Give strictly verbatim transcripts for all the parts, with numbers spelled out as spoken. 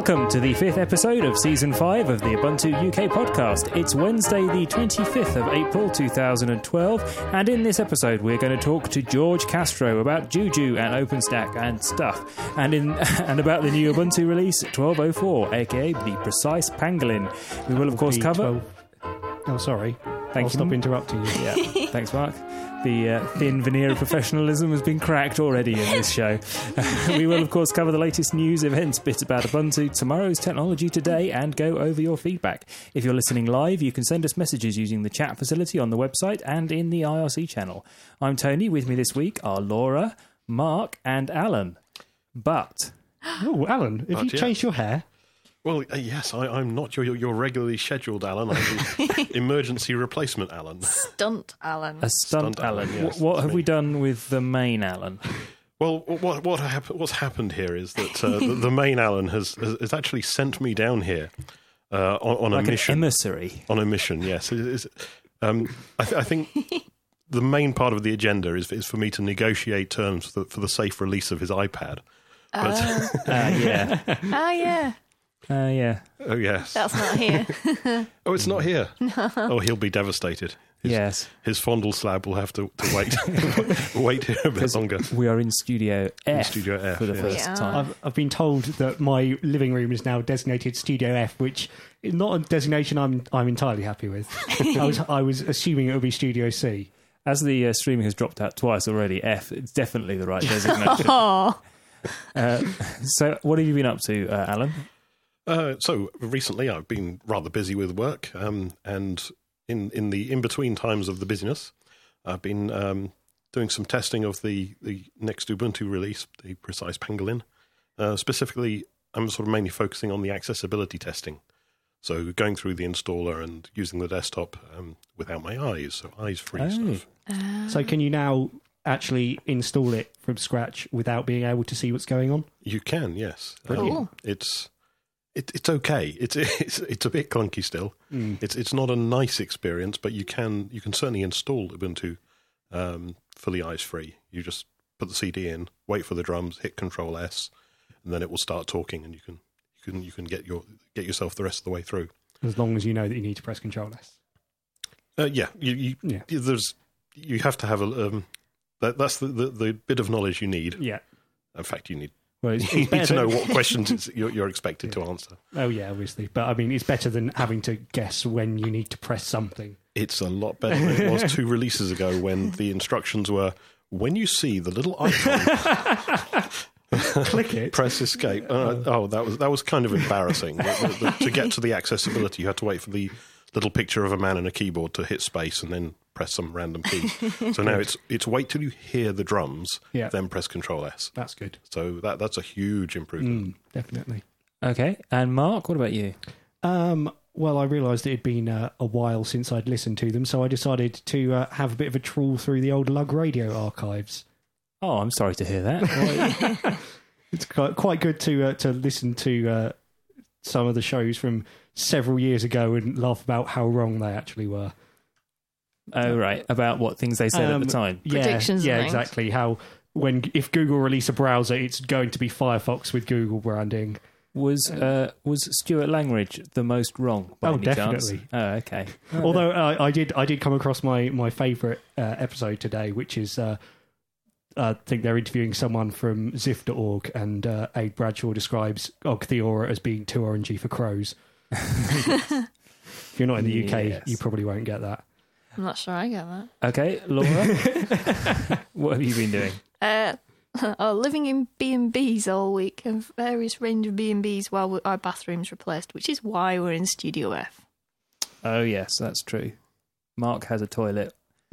Welcome to the fifth episode of Season five of the Ubuntu U K podcast. It's Wednesday the twenty-fifth of April two thousand twelve, and in this episode we're going to talk to George Castro about Juju and OpenStack and stuff, and in and about the new Ubuntu release twelve oh four, aka the Precise Pangolin. We will of course cover... Oh, sorry. Thank I'll you. stop interrupting you. Yeah, thanks Mark. The uh, thin veneer of professionalism has been cracked already in this show. We will, of course, cover the latest news, events, bits about Ubuntu, tomorrow's technology today, and go over your feedback. If you're listening live, you can send us messages using the chat facility on the website and in the I R C channel. I'm Tony. With me this week are Laura, Mark, and Alan. But... Oh, Alan, have But, you yeah. changed your hair? Well, uh, yes, I, I'm not your, your regularly scheduled Alan. I'm the emergency replacement Alan. Stunt Alan. a stunt, Stunt Alan. Alan, yes, what what that's have me. we done with the main Alan? Well, what what hap- what's happened here is that uh, the, the main Alan has, has has actually sent me down here uh, on, on Like a an mission. emissary. On a mission, yes. It is, um, I, th- I think the main part of the agenda is is for me to negotiate terms for, for the safe release of his iPad. But, Oh, Uh, yeah. ah, yeah. Uh, yeah. oh yes. That's not here. Oh, it's not here. Oh, he'll be devastated. His, Yes. His fondle slab will have to, to wait wait here a bit longer. We are in Studio F, Studio F, for the yeah. first Yeah. time. I've, I've been told that my living room is now designated Studio F, which is not a designation I'm I'm entirely happy with. I was I was assuming it would be Studio C. As the uh, streaming has dropped out twice already, F, it's definitely the right designation. Oh, uh, so what have you been up to, uh, Alan? Uh, so recently, I've been rather busy with work, um, and in in the in between times of the busyness, I've been um, doing some testing of the the next Ubuntu release, the Precise Pangolin. Uh, specifically, I'm sort of mainly focusing on the accessibility testing. So going through the installer and using the desktop um, without my eyes, so eyes free Oh. stuff. So can you now actually install it from scratch without being able to see what's going on? You can, yes. Brilliant. Um, it's it, it's okay. It's it's it's a bit clunky still. Mm. It's it's not a nice experience, but you can you can certainly install Ubuntu um, fully eyes free. You just put the C D in, wait for the drums, hit Control S, and then it will start talking, and you can you can you can get your get yourself the rest of the way through. As long as you know that you need to press Control S. Uh, yeah, you, you Yeah. there's you have to have a um, that that's the, the the bit of knowledge you need. Yeah. In fact, you need Well, it's, you it's need better to know than- what questions it's, you're, you're expected to answer. Oh yeah, obviously. But I mean, it's better than having to guess when you need to press something. It's a lot better than it was two releases ago when the instructions were, when you see the little icon, Click it. press escape. Uh, oh, that was that was kind of embarrassing. The- the- the- to get to the accessibility, you had to wait for the little picture of a man and a keyboard to hit space and then press some random key. So now it's it's wait till you hear the drums, Yeah. then press Control S. That's good. So that that's a huge improvement. Mm, definitely. Okay. And Mark, what about you? Um, well, I realised it had been uh, a while since I'd listened to them, so I decided to uh, have a bit of a trawl through the old Lug Radio archives. Oh, I'm sorry to hear that. It's quite, quite good to uh, to listen to uh, some of the shows from several years ago and laugh about how wrong they actually were. Oh, right. About what things they said Um, at the time. Yeah, Predictions yeah, and things. exactly. How when if Google release a browser, it's going to be Firefox with Google branding. Was uh, was Stuart Langridge the most wrong? By Oh, any definitely. Chance? Oh, okay. Although uh, I did, I did come across my my favourite uh, episode today, which is uh, I think they're interviewing someone from Ziff dot org, and uh, Aid Bradshaw describes Og Theora as being too orangey for crows. If you're not in the U K, Yes. you probably won't get that. I'm not sure I get that. Okay, Laura, what have you been doing? Uh, oh, living in B and B's all week, and various range of B and B's while our bathroom's replaced, which is why we're in Studio F. Oh, yes, that's true. Mark has a toilet.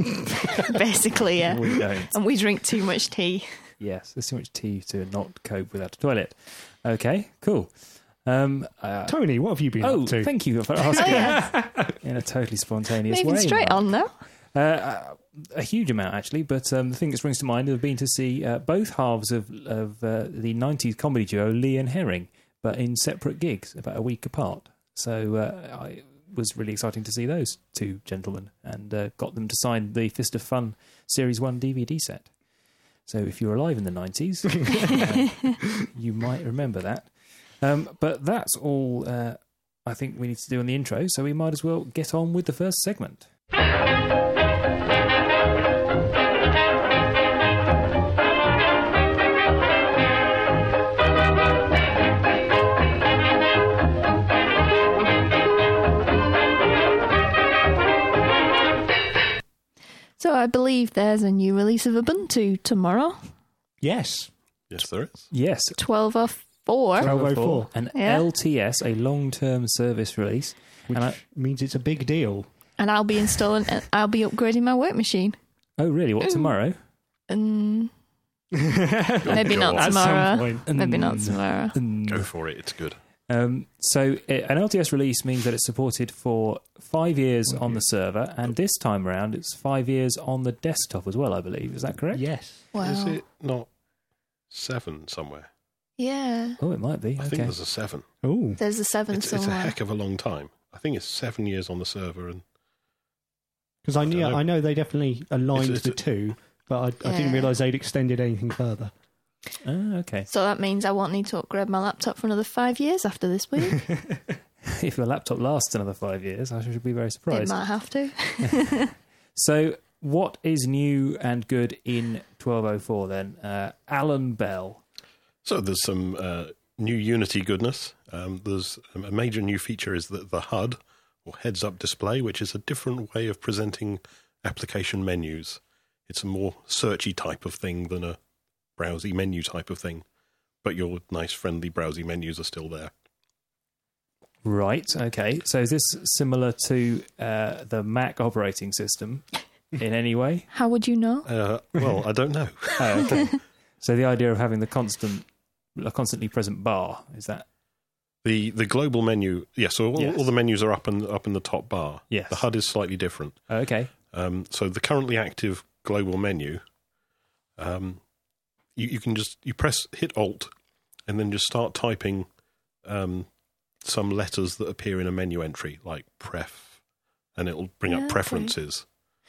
Basically, yeah. We don't. And we drink too much tea. Yes, there's too much tea to not cope without a toilet. Okay, cool. Um, uh, Tony, what have you been oh, up to? thank you for asking in a totally spontaneous Moving way. straight Mark. on now. Uh, a huge amount, actually, but um, the thing that springs to mind have been to see uh, both halves of, of uh, the nineties comedy duo Lee and Herring, but in separate gigs, about a week apart. So uh, I, it was really exciting to see those two gentlemen, and uh, got them to sign the Fist of Fun Series one D V D set. So if you were alive in the nineties, uh, you might remember that. Um, but that's all uh, I think we need to do on the intro, so we might as well get on with the first segment. So I believe there's a new release of Ubuntu tomorrow, Yes. Yes, there is. Yes, twelve oh four. twelve oh four. an Yeah. L T S, a long-term service release. Which And I- means it's a big deal. And I'll be installing, and I'll be upgrading my work machine. Oh, really? What, tomorrow? And maybe Go not on. At some tomorrow. point. Maybe not Mm. tomorrow. Mm. Go for it. It's good. Um, so it, an L T S release means that it's supported for five years Five on the years. server, and this time around it's five years on the desktop as well, I believe. Is that correct? Yes. Wow. Is it not seven somewhere? Yeah. Oh, it might be. I Okay. think there's a seven. Oh. There's a seven It's, it's a somewhere. heck of a long time. I think it's seven years on the server, and Because I, knew, Dunno. I know they definitely aligned It's- the it's- two, but I, I didn't Yeah. realise they'd extended anything further. Ah, okay. So that means I won't need to upgrade my laptop for another five years after this week. If your laptop lasts another five years, I should be very It surprised. might have to. So, what is new and good in twelve oh four then? Uh, Alan Bell. so there's some uh, new Unity goodness. Um, there's a major new feature is the, the H U D, or heads-up display, which is a different way of presenting application menus. It's a more searchy type of thing than a browsy menu type of thing, but your nice, friendly browsy menus are still there. Right, okay. So, is this similar to uh, the Mac operating system in any way? How would you know? Uh, well, I don't know. Oh, okay. So, the idea of having the constant, a constantly present bar, is that? The the global menu, yeah, so all, Yes. all the menus are up in, up in the top bar. Yes. The H U D is slightly different. Oh, okay. Um, so the currently active global menu, um, you, you can just you press hit Alt and then just start typing um, some letters that appear in a menu entry, like pref, and it'll bring Yeah, up okay. preferences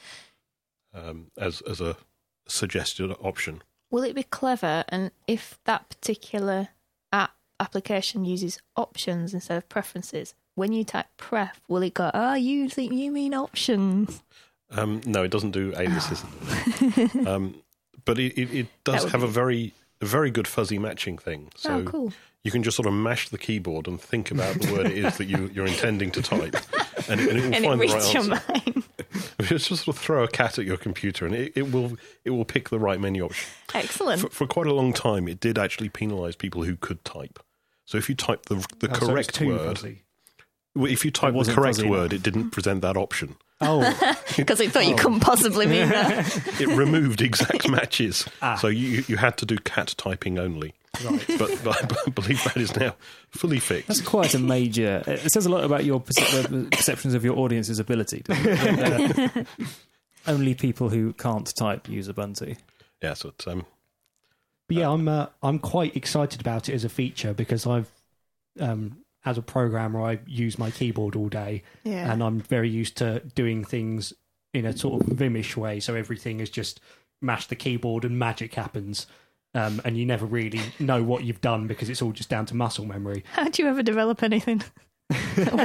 um, as as a suggested option. Will it be clever? And if that particular app application uses options instead of preferences, when you type pref, will it go, oh, you think you mean options? Um, no, it doesn't do aliases, um, but it, it, it That does would have be- a very a very good fuzzy matching thing. So oh, cool. you can just sort of mash the keyboard and think about the word it is that you, you're intending to type, and it, and it will And it find the reads right your answer. mind. Just sort of throw a cat at your computer, and it, it will it will pick the right menu option. Excellent. For, for quite a long time, it did actually penalise people who could type. So if you type the the Oh, so it's correct too word, fuzzy. well, if you type the wasn't correct fuzzy word, enough. it didn't present that option. Oh, Because it thought you couldn't possibly mean that. It removed exact matches, Ah. so you you had to do cat typing only. right. But, but I believe that is now fully fixed. That's quite a major. It says a lot about your perce- the perceptions of your audience's ability. doesn't it? That, uh, only people who can't type use Ubuntu. Yeah, so it's, um, But yeah, I'm uh, I'm quite excited about it as a feature because I've, um, as a programmer, I use my keyboard all day, Yeah. and I'm very used to doing things in a sort of Vimish way. So everything is just mash the keyboard and magic happens, um, and you never really know what you've done because it's all just down to muscle memory. How do you ever develop anything that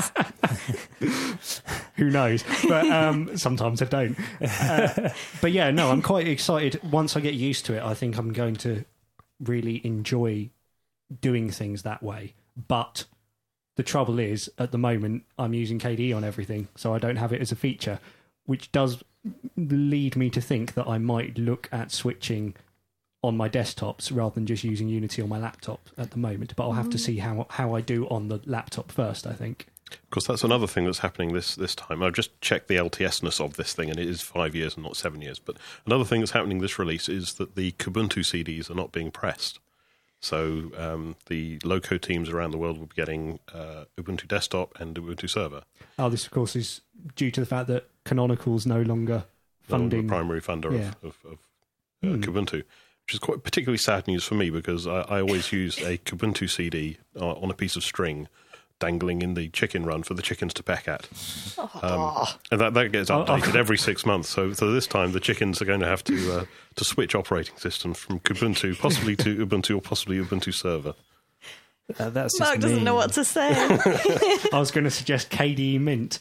works? Who knows? But um, sometimes I don't. Uh, but yeah, no, I'm quite excited. Once I get used to it, I think I'm going to really enjoy doing things that way. But the trouble is, at the moment, I'm using K D E on everything, so I don't have it as a feature, which does lead me to think that I might look at switching on my desktops rather than just using Unity on my laptop at the moment. But I'll have to see how how I do on the laptop first, I think. of course, that's another thing that's happening this this time. I've just checked the L T S-ness of this thing, and it is five years and not seven years. But another thing that's happening this release is that the Kubuntu C Ds are not being pressed. So um, the loco teams around the world will be getting uh, Ubuntu Desktop and Ubuntu Server. Oh, this, of course, is due to the fact that Canonical's no longer They're all funding. the primary funder Yeah. of, of, of uh, Hmm. Kubuntu, which is quite particularly sad news for me because I, I always use a Kubuntu C D uh, on a piece of string dangling in the chicken run for the chickens to peck at. Um, and that, that gets Oh, oh. updated every six months. So, so this time the chickens are going to have to uh, to switch operating systems from Kubuntu, possibly to Ubuntu or possibly Ubuntu Server. Uh, that's just Mark doesn't mean. know what to say. I was going to suggest K D E Mint.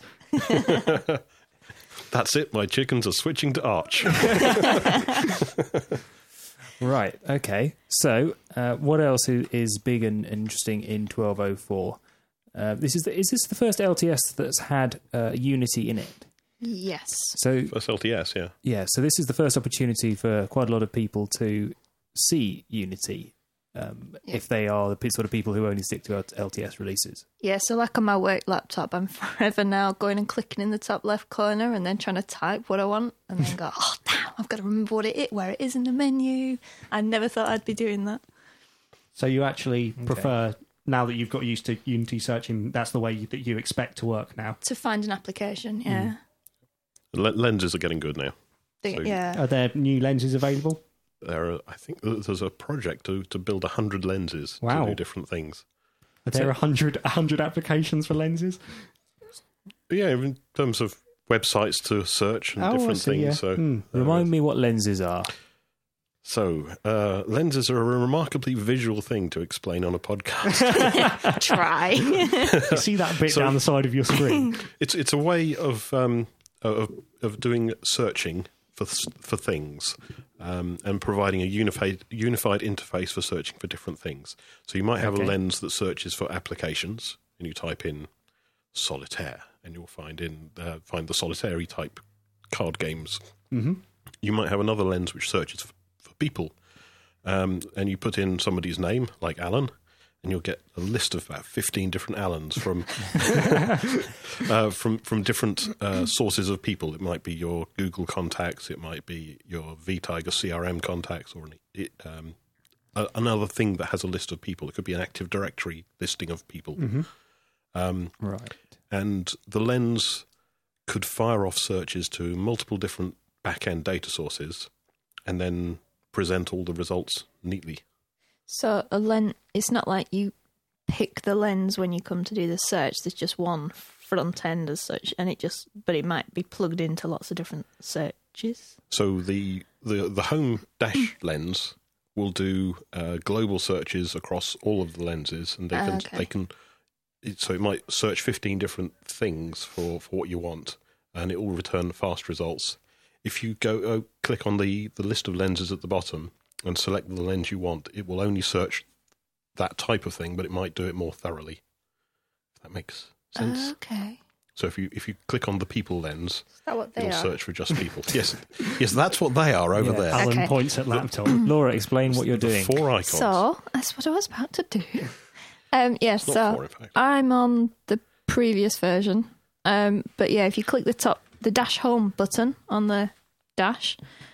That's it. My chickens are switching to Arch. Right, okay. So, uh, what else is, is big and interesting in twelve oh four? Uh, this is the, is this the first L T S that's had uh, Unity in it? Yes. So, First L T S, yeah. yeah, so this is the first opportunity for quite a lot of people to see Unity, um, Yeah. if they are the p- sort of people who only stick to L T S releases. Yeah, so like on my work laptop, I'm forever now going and clicking in the top left corner and then trying to type what I want and then go, oh, damn, I've got to remember what it is, where it is in the menu. I never thought I'd be doing that. So you actually prefer, now that you've got used to Unity searching, that's the way that you expect to work now? To find an application, yeah. L- lenses are getting good now. The- So- yeah. Are there new lenses available? There are, I think there's a project to, to build one hundred lenses Wow. to do different things. Are there a hundred, a hundred applications for lenses? But yeah, in terms of websites to search and Oh, I different see, things. yeah. So, Hmm. there Remind is- me what lenses are. So, uh, lenses are a remarkably visual thing to explain on a podcast. Try. You see that bit So- down the side of your screen? it's it's a way of um, of of doing searching for for things um, and providing a unified unified interface for searching for different things. So you might have Okay. a lens that searches for applications, and you type in solitaire, and you'll find in uh, find the solitaire type card games. Mm-hmm. You might have another lens which searches for, for people, um, and you put in somebody's name, like Alan, and you'll get a list of about fifteen different Allans from uh, from from different uh, sources of people. It might be your Google contacts, it might be your vTiger C R M contacts, or an, it, um, a, another thing that has a list of people. It could be an Active Directory listing of people. Mm-hmm. Um, Right. and the lens could fire off searches to multiple different back-end data sources and then present all the results neatly. So a lens, it's not like you pick the lens when you come to do the search. There's just one front end as such, and it just, but it might be plugged into lots of different searches. So the the, the home dash lens will do uh, global searches across all of the lenses, and they Ah, can okay. they can. It, so it might search fifteen different things for, for what you want, and it will return fast results. If you go oh, click on the, the list of lenses at the bottom and select the lens you want, it will only search that type of thing, but it might do it more thoroughly. If that makes sense. Okay. So if you if you click on the people lens, Is that what they it'll are? search for just people. yes, yes, that's what they are over Yeah. there. Alan Okay. points at laptop. Laura, explain what you're The doing. four icons. So that's what I was about to do. Um, yeah, It's not so four, in fact. I'm on the previous version. Um, but yeah, if you click the top, the dash home button on the dash,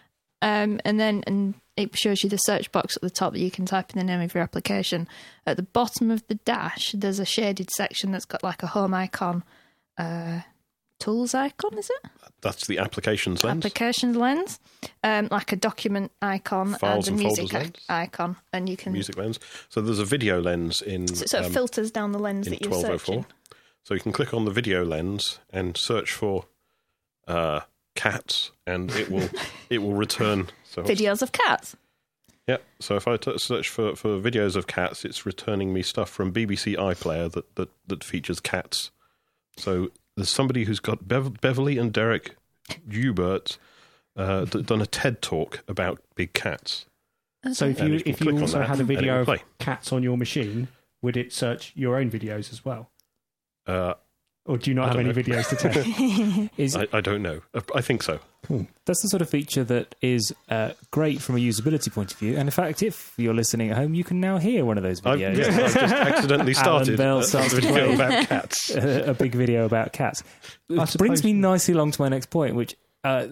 um, and then and it shows you the search box at the top that you can type in the name of your application. At the bottom of the dash, there's a shaded section that's got like a home icon, uh, tools icon, is it? That's the applications lens. Applications lens, um, like a document icon Files and a and music folders lens. icon, and you can Music lens. So there's a video lens in so it sort of um, filters down the lens in that you're twelve oh searching. four. So you can click on the video lens and search for uh, cats, and it will it will return so Videos of cats. Yeah. So if I t- search for, for videos of cats, it's returning me stuff from B B C iPlayer that that, that features cats. So there's somebody who's got Bev- Beverly and Derek Hubert uh, d- done a TED talk about big cats. So if And you you can if you click on also that had a and it video will of play. cats on your machine, would it search your own videos as well? Uh, Or do you not I have any don't know. videos to test? Is I, I don't know. Uh, I think so. That's the sort of feature that is uh, great from a usability point of view. And in fact, if you're listening at home, you can now hear one of those I've, videos. yeah, I've just accidentally Alan started Bell a, starts a to video play. about cats. a, a big video about cats. It I brings suppose- me nicely along to my next point, which uh,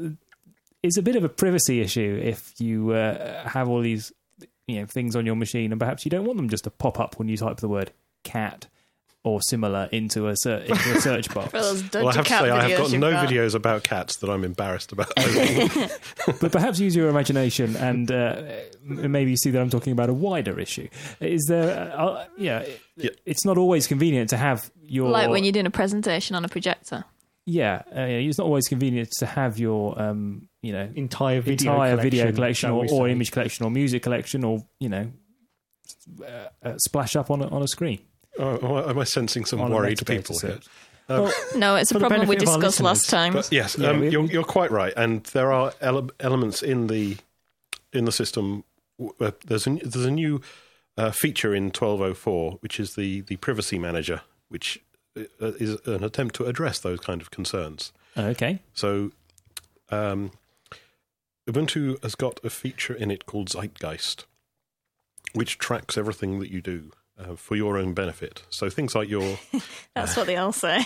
is a bit of a privacy issue if you uh, have all these you know things on your machine, and perhaps you don't want them just to pop up when you type the word cat or similar into a, ser- into a search box. For those dodgy Well, I have to cat say, I have videos got you've no got. videos about cats that I'm embarrassed about. But perhaps use your imagination and uh, maybe you see that I'm talking about a wider issue. Is there, uh, uh, yeah, Yeah. it's not always convenient to have your... Like when you're doing a presentation on a projector. Yeah, uh, it's not always convenient to have your, um, you know, Entire video entire collection, video collection shall or, we or say. image collection or music collection or, you know, uh, uh, splash up on a, on a screen. Oh, am I sensing some On a worried metadata people here? search. Um, No, it's a For the problem we benefit of our discussed last listeners. time. But yes, Yeah, um, we- you're, we- you're quite right, and there are ele- elements in the in the system. Uh, there's a there's a new uh, feature in twelve oh four, which is the the privacy manager, which uh, is an attempt to address those kind of concerns. Okay. So, um, Ubuntu has got a feature in it called Zeitgeist, which tracks everything that you do uh, for your own benefit. So things like your That's what they all say.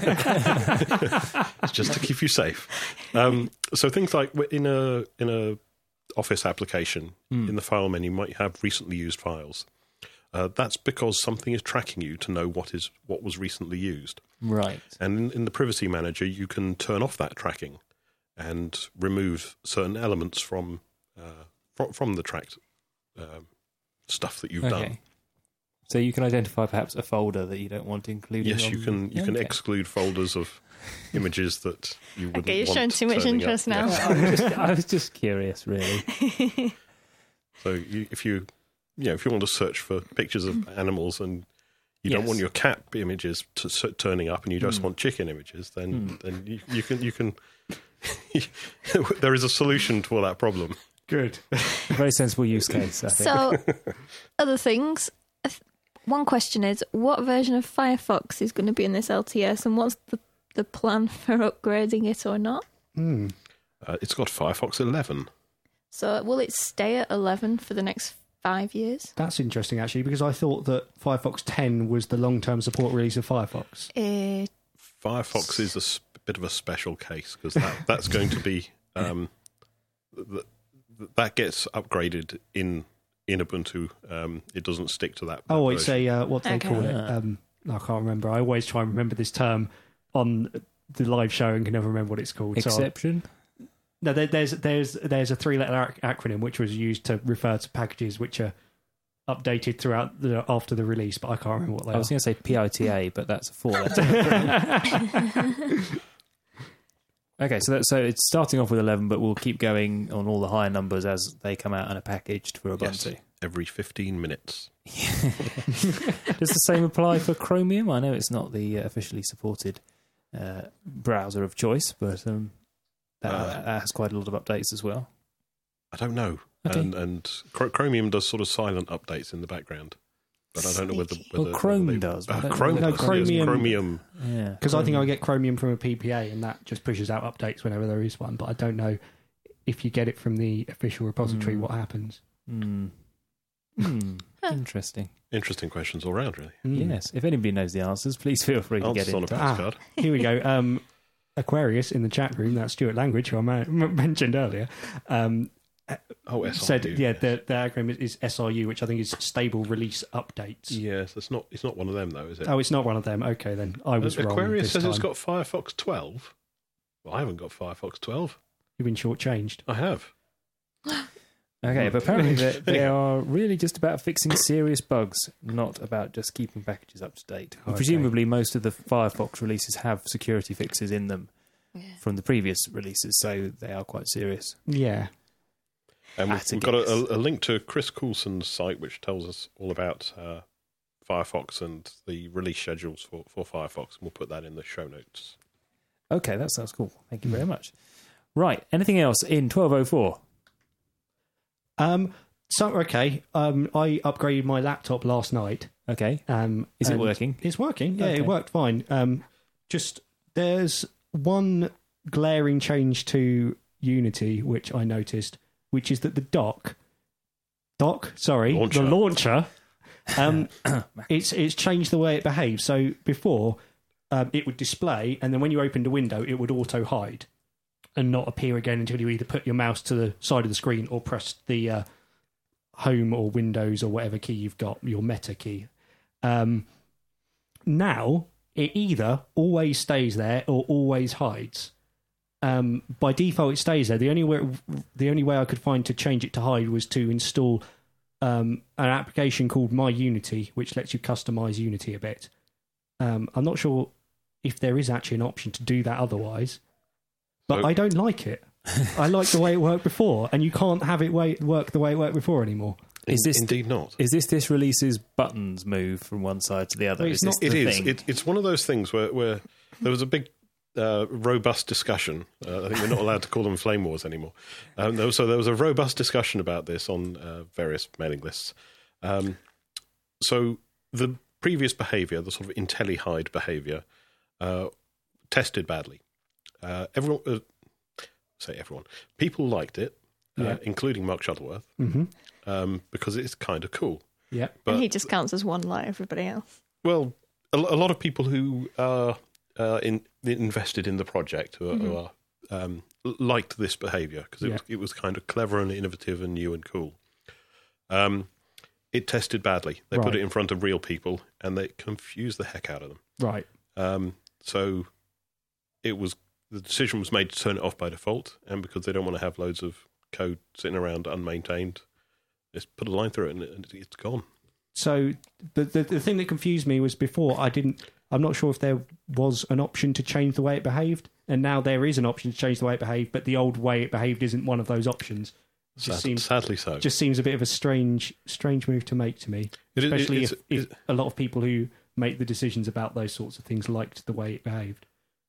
just to keep you safe. Um, so things like in a in a Office application, in the file menu, you might have recently used files. Uh, that's because something is tracking you to know what is what was recently used. Right. And in, in the Privacy Manager, you can turn off that tracking and remove certain elements from uh, from, from the tracked um, stuff that you've Okay. done. So you can identify perhaps a folder that you don't want included. Yes, on- you can you can Okay. exclude folders of images that you wouldn't Okay, you're want showing too much turning up. interest now. Yes. I was, just, I was just curious, really. So you, if you, you know, if you want to search for pictures of animals and you don't Yes. want your cat images to, s- turning up, and you just Hmm. want chicken images, then then you, you can you can. There is a solution to all that problem. Good. Very sensible use case, I think. So, other things. If- One question is, what version of Firefox is going to be in this L T S, and what's the, the plan for upgrading it or not? Hmm. Uh, it's got Firefox eleven. So, will it stay at eleven for the next five years? That's interesting, actually, because I thought that Firefox ten was the long-term support release of Firefox. Uh, Firefox is a s- bit of a special case because that, that's going to be um, th- th- that gets upgraded in in Ubuntu. Um, it doesn't stick to that. that Oh, it's version. a, uh, what do they Okay. call it? Ah. Um, I can't remember. I always try and remember this term on the live show and can never remember what it's called. So I- Exception? no, there, there's there's there's a three-letter ac- acronym which was used to refer to packages which are updated throughout the after the release, but I can't remember what they I was are. going to say P I T A, but that's a four letter. Okay, so that, so it's starting off with eleven, but we'll keep going on all the higher numbers as they come out and are packaged for Ubuntu. Yes, every fifteen minutes. Does the same apply for Chromium? I know it's not the uh, officially supported uh, browser of choice, but um, that, Uh, that has quite a lot of updates as well. I don't know. Okay. And, and Chro- Chromium does sort of silent updates in the background. But I don't know whether... Sneaky. whether Well, Chrome whether they- does, but I Uh, don't know Chrome whether- does, No, Chromium- yes, Chromium... Yeah, Because I think I Chromium. get Chromium from a P P A, and that just pushes out updates whenever there is one. But I don't know if you get it from the official repository, Mm. what happens. Hmm. Hmm. Interesting. Interesting questions all round, really. Mm. Yes. If anybody knows the answers, please feel free to Answers get on in a touch. postcard. Here we go. Um, Aquarius in the chat room, that's Stuart Langridge, who I ma- m- mentioned earlier, um, Oh, S R U. said, yeah, the, the acronym is, is S R U, which I think is Stable Release Updates. Yes, it's not, it's not one of them, though, is it? Oh, it's not one of them. Okay, then. I was wrong. Aquarius this says time. it's got Firefox twelve. Well, I haven't got Firefox twelve. You've been shortchanged. I have. Okay, but apparently they, they are really just about fixing serious bugs, not about just keeping packages up to date. Okay. Presumably, most of the Firefox releases have security fixes in them yeah. from the previous releases, so they are quite serious. Yeah. And we've, At a we've got a, guess. a, a link to Chris Coulson's site, which tells us all about uh, Firefox and the release schedules for, for Firefox. And we'll put that in the show notes. Okay, that sounds cool. Thank you very much. Right, anything else in twelve oh four? Um, so, okay, um, I upgraded my laptop last night. Okay, Um, is it and working? It's working. Yeah, Okay. it worked fine. Um, just there's one glaring change to Unity, which I noticed, which is that the dock, dock, sorry, Launcher. the launcher, um, it's it's changed the way it behaves. So before, um, it would display, and then when you opened a window, it would auto hide and not appear again until you either put your mouse to the side of the screen or press the uh, home or Windows or whatever key you've got, your meta key. Um, now, it either always stays there or always hides. Um, by default, it stays there. The only way the only way I could find to change it to hide was to install um, an application called My Unity, which lets you customize Unity a bit. Um, I'm not sure if there is actually an option to do that otherwise, but So- I don't like it. I like the way it worked before, and you can't have it way, work the way it worked before anymore. Is this Indeed not. Is this this release's buttons move from one side to the other? Well, is it's this not- the It is. thing? It, it's one of those things where, where there was a big, uh, robust discussion. Uh, I think we're not allowed to call them flame wars anymore. Um, there was, so there was a robust discussion about this on uh, various mailing lists. Um, so the previous behaviour, the sort of IntelliHide behaviour, uh, tested badly. Uh, everyone, uh, say everyone, people liked it, uh, Yeah. including Mark Shuttleworth, Mm-hmm. um, because it's kind of cool. Yeah. But and he just counts as one like everybody else. well, a, a lot of people who are uh, in, invested in the project who, are- who are um, liked this behaviour because it, Yeah. was, it was kind of clever and innovative and new and cool. Um, it tested badly. They put Right. it in front of real people and they confused the heck out of them. Right. Um, so it was the decision was made to turn it off by default, and because they don't want to have loads of code sitting around unmaintained, just put a line through it and it, it's gone. So, but the the thing that confused me was before I didn't. I'm not sure if there was an option to change the way it behaved, and now there is an option to change the way it behaved, but the old way it behaved isn't one of those options. It just Sad, seems sadly so. just seems a bit of a strange strange move to make to me, It is- especially it's- if, if it's- a lot of people who make the decisions about those sorts of things liked the way it behaved.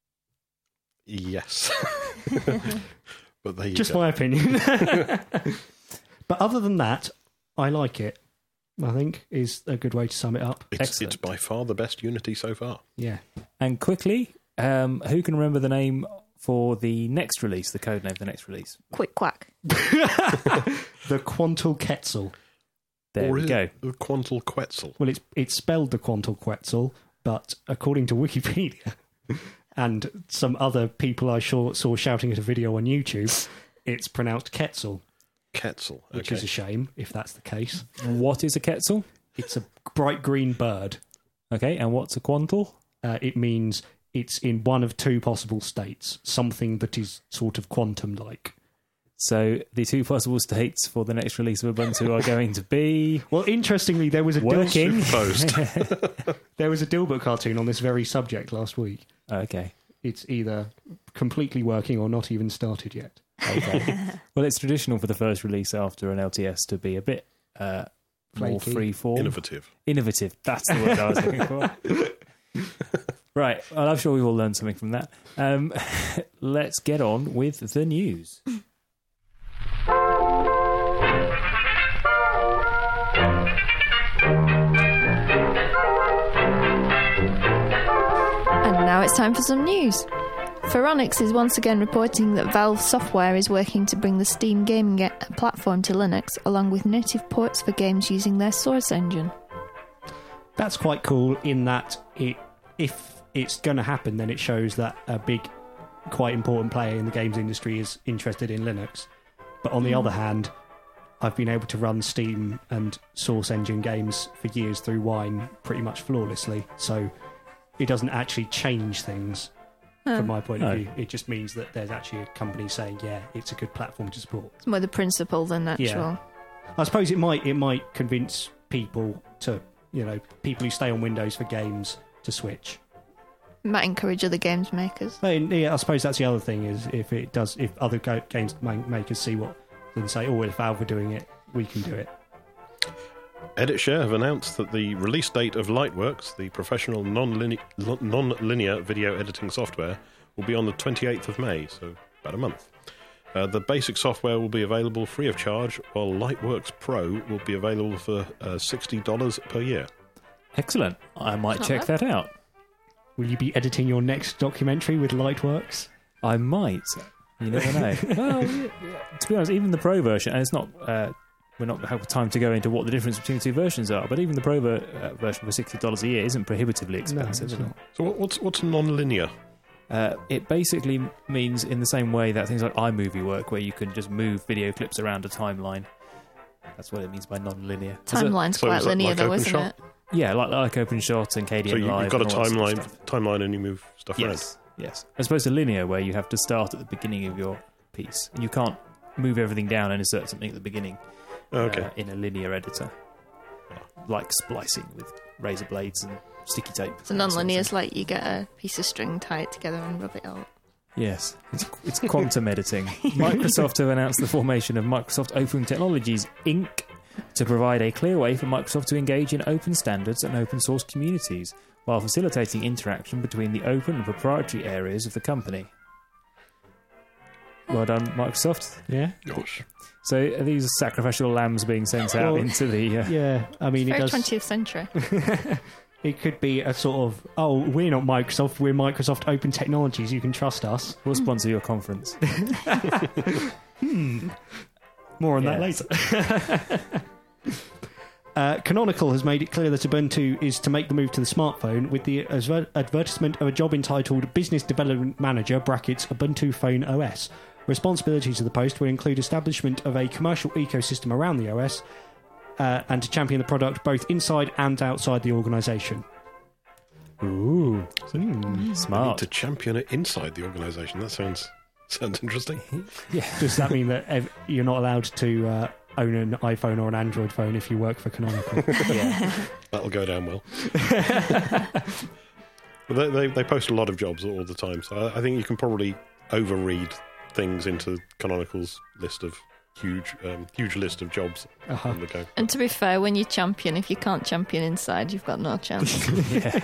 Yes. But there you Just go. my opinion. But other than that, I like it. I think is a good way to sum it up. It's, Excellent. it's by far the best Unity so far. Yeah. And quickly, um, who can remember the name for the next release, the code name for the next release? Quick quack. The Quantal Quetzal. There or we is go. it the Quantal Quetzal? Well, it's it's spelled the Quantal Quetzal, but according to Wikipedia and some other people I saw, saw shouting at a video on YouTube, it's pronounced Quetzal, Quetzal. which Okay. is a shame if that's the case. What is a Quetzal? It's a bright green bird. Okay, and what's a Quantal? Uh, it means it's in one of two possible states, something that is sort of quantum-like. So the two possible states for the next release of Ubuntu are going to be Well, interestingly, there was a Dil- working. Superposed. there was a Dilbert cartoon on this very subject last week. Okay. It's either completely working or not even started yet. Okay. Well, it's traditional for the first release after an L T S to be a bit uh, more Flaky. free form. Innovative. Innovative. That's the word I was looking for. Right. Well, I'm sure we've all learned something from that. Um, let's get on with the news. And now it's time for some news. Phoronix is once again reporting that Valve Software is working to bring the Steam gaming ga- platform to Linux, along with native ports for games using their Source engine. That's quite cool in that it, if it's going to happen, then it shows that a big, quite important player in the games industry is interested in Linux. But on the other hand, I've been able to run Steam and Source engine games for years through Wine pretty much flawlessly, so it doesn't actually change things from my point No. of view. It just means that there's actually a company saying, yeah, it's a good platform to support. It's more the principle than actual. Yeah. I suppose it might it might convince people to, you know, people who stay on Windows for games to switch. It might encourage other games makers. I mean, yeah, I suppose that's the other thing is if it does, if other go- games ma- makers see what and say, oh, if Valve are doing it, we can do it. EditShare have announced that the release date of Lightworks, the professional non-linear, non-linear video editing software, will be on the twenty-eighth of May, so about a month. Uh, the basic software will be available free of charge, while Lightworks Pro will be available for uh, sixty dollars per year. Excellent. I might Not check bad. that out. Will you be editing your next documentary with Lightworks? I might. You never know. Well, yeah, yeah. To be honest, even the Pro version, and it's not, uh, we're not have time to go into what the difference between the two versions are, but even the Pro ver- uh, version for sixty dollars a year isn't prohibitively expensive. it's not. So what- what's what's non-linear? Uh, it basically means in the same way that things like iMovie work, where you can just move video clips around a timeline. That's what it means by non-linear. There's a- Timeline's so quite is that linear like though, isn't OpenShot? it? Yeah, like like OpenShot and K D N So you, Live. you've got a and all that sort of timeline, stuff. timeline, and you move stuff Yes, yes. As opposed to linear, where you have to start at the beginning of your piece, and you can't move everything down and insert something at the beginning. around. Okay. uh, in a linear editor, like splicing with razor blades and sticky tape. So non-linear is like you get a piece of string, tie it together and rub it out. Yes, it's, it's quantum editing. Microsoft have announced the formation of Microsoft Open Technologies Incorporated to provide a clear way for Microsoft to engage in open standards and open source communities, while facilitating interaction between the open and proprietary areas of the company. Well done, Microsoft. Yeah. Gosh. So are these sacrificial lambs being sent out Well, into the... Uh, Yeah, I mean, it Very does. twentieth century. It could be a sort of, oh, we're not Microsoft, we're Microsoft Open Technologies, you can trust us. We'll sponsor your conference. hmm. More on that Yes. later. uh, Canonical has made it clear that Ubuntu is to make the move to the smartphone with the adver- advertisement of a job entitled Business Development Manager brackets Ubuntu Phone O S. Responsibilities of the post will include establishment of a commercial ecosystem around the O S uh, and to champion the product both inside and outside the organisation. Ooh, Hmm. I need smart. to champion it inside the organisation. That sounds sounds interesting. Does that mean that ev- you're not allowed to uh, own an iPhone or an Android phone if you work for Canonical? Yeah. That'll go down well. But they, they, they post a lot of jobs all the time, so I, I think you can probably overread things into Canonical's list of huge, um, huge list of jobs Uh-huh. on the go. And to be fair, when you champion, if you can't champion inside, you've got no chance. Yeah.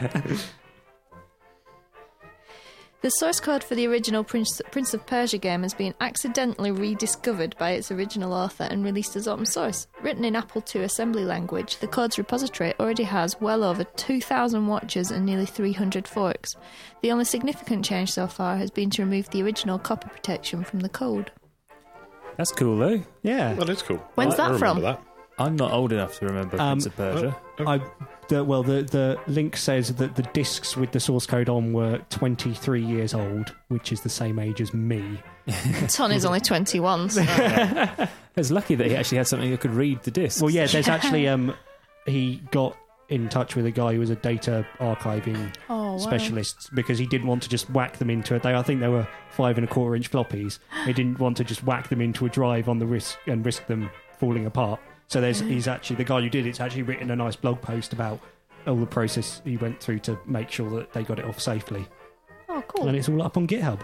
The source code for the original Prince, Prince of Persia game has been accidentally rediscovered by its original author and released as open source. Written in Apple two assembly language, the code's repository already has well over two thousand watches and nearly three hundred forks. The only significant change so far has been to remove the original copy protection from the code. That's cool, though. Yeah. Well, it's cool. When's I, that I remember from? That. I'm not old enough to remember Um, Prince of Persia. I, the, well, the, the link says that the discs with the source code on were twenty-three years old, which is the same age as me. Tony's only twenty-one, so It's lucky that he actually had something that could read the discs. Well, yeah, there's actually um, he got in touch with a guy who was a data archiving oh, wow. specialist because he didn't want to just whack them into it. They, I think they were five and a quarter inch floppies. He didn't want to just whack them into a drive on the risk and risk them falling apart. So there's he's actually the guy who did it's actually written a nice blog post about all the process he went through to make sure that they got it off safely, Oh, cool. and it's all up on GitHub.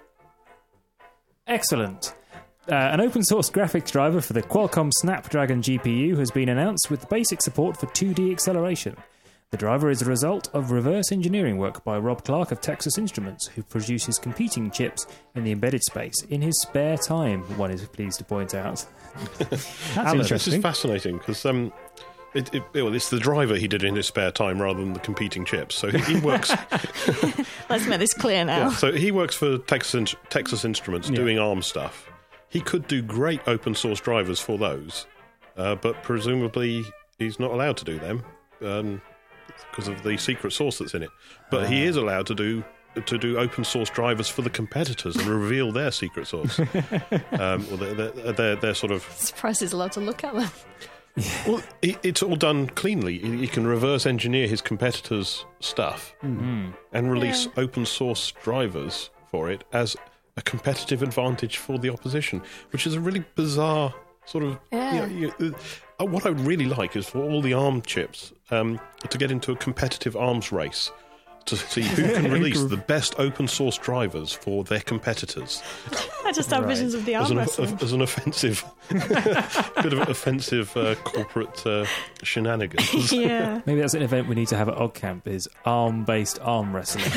Excellent. Uh, an open source graphics driver for the Qualcomm Snapdragon G P U has been announced with basic support for two D acceleration. The driver is a result of reverse engineering work by Rob Clark of Texas Instruments, who produces competing chips in the embedded space in his spare time, one is pleased to point out. That's Alan, this is interesting. fascinating because um, it, it, well, it's the driver he did in his spare time rather than the competing chips. So he, he works. Let's make this clear now. Yeah, so he works for Texas Texas Instruments Yeah. doing ARM stuff. He could do great open source drivers for those, uh, but presumably he's not allowed to do them um, because of the secret source that's in it. But he is allowed to do to do open source drivers for the competitors and reveal their secret source. um, well, they're, they're, they're, they're sort of Surprised he's allowed to look at them. well, it, it's all done cleanly. He, he can reverse engineer his competitors' stuff Mm. and release Yeah. open source drivers for it as a competitive advantage for the opposition, which is a really bizarre sort of. Yeah. You know, you, uh, what I would really like is for all the ARM chips um, to get into a competitive arms race to see who can release the best open source drivers for their competitors I just have Right. visions of the as arm an, wrestling. as an offensive, bit of offensive uh, corporate uh, shenanigans. Yeah. Maybe that's an event we need to have at OggCamp, is arm-based arm wrestling.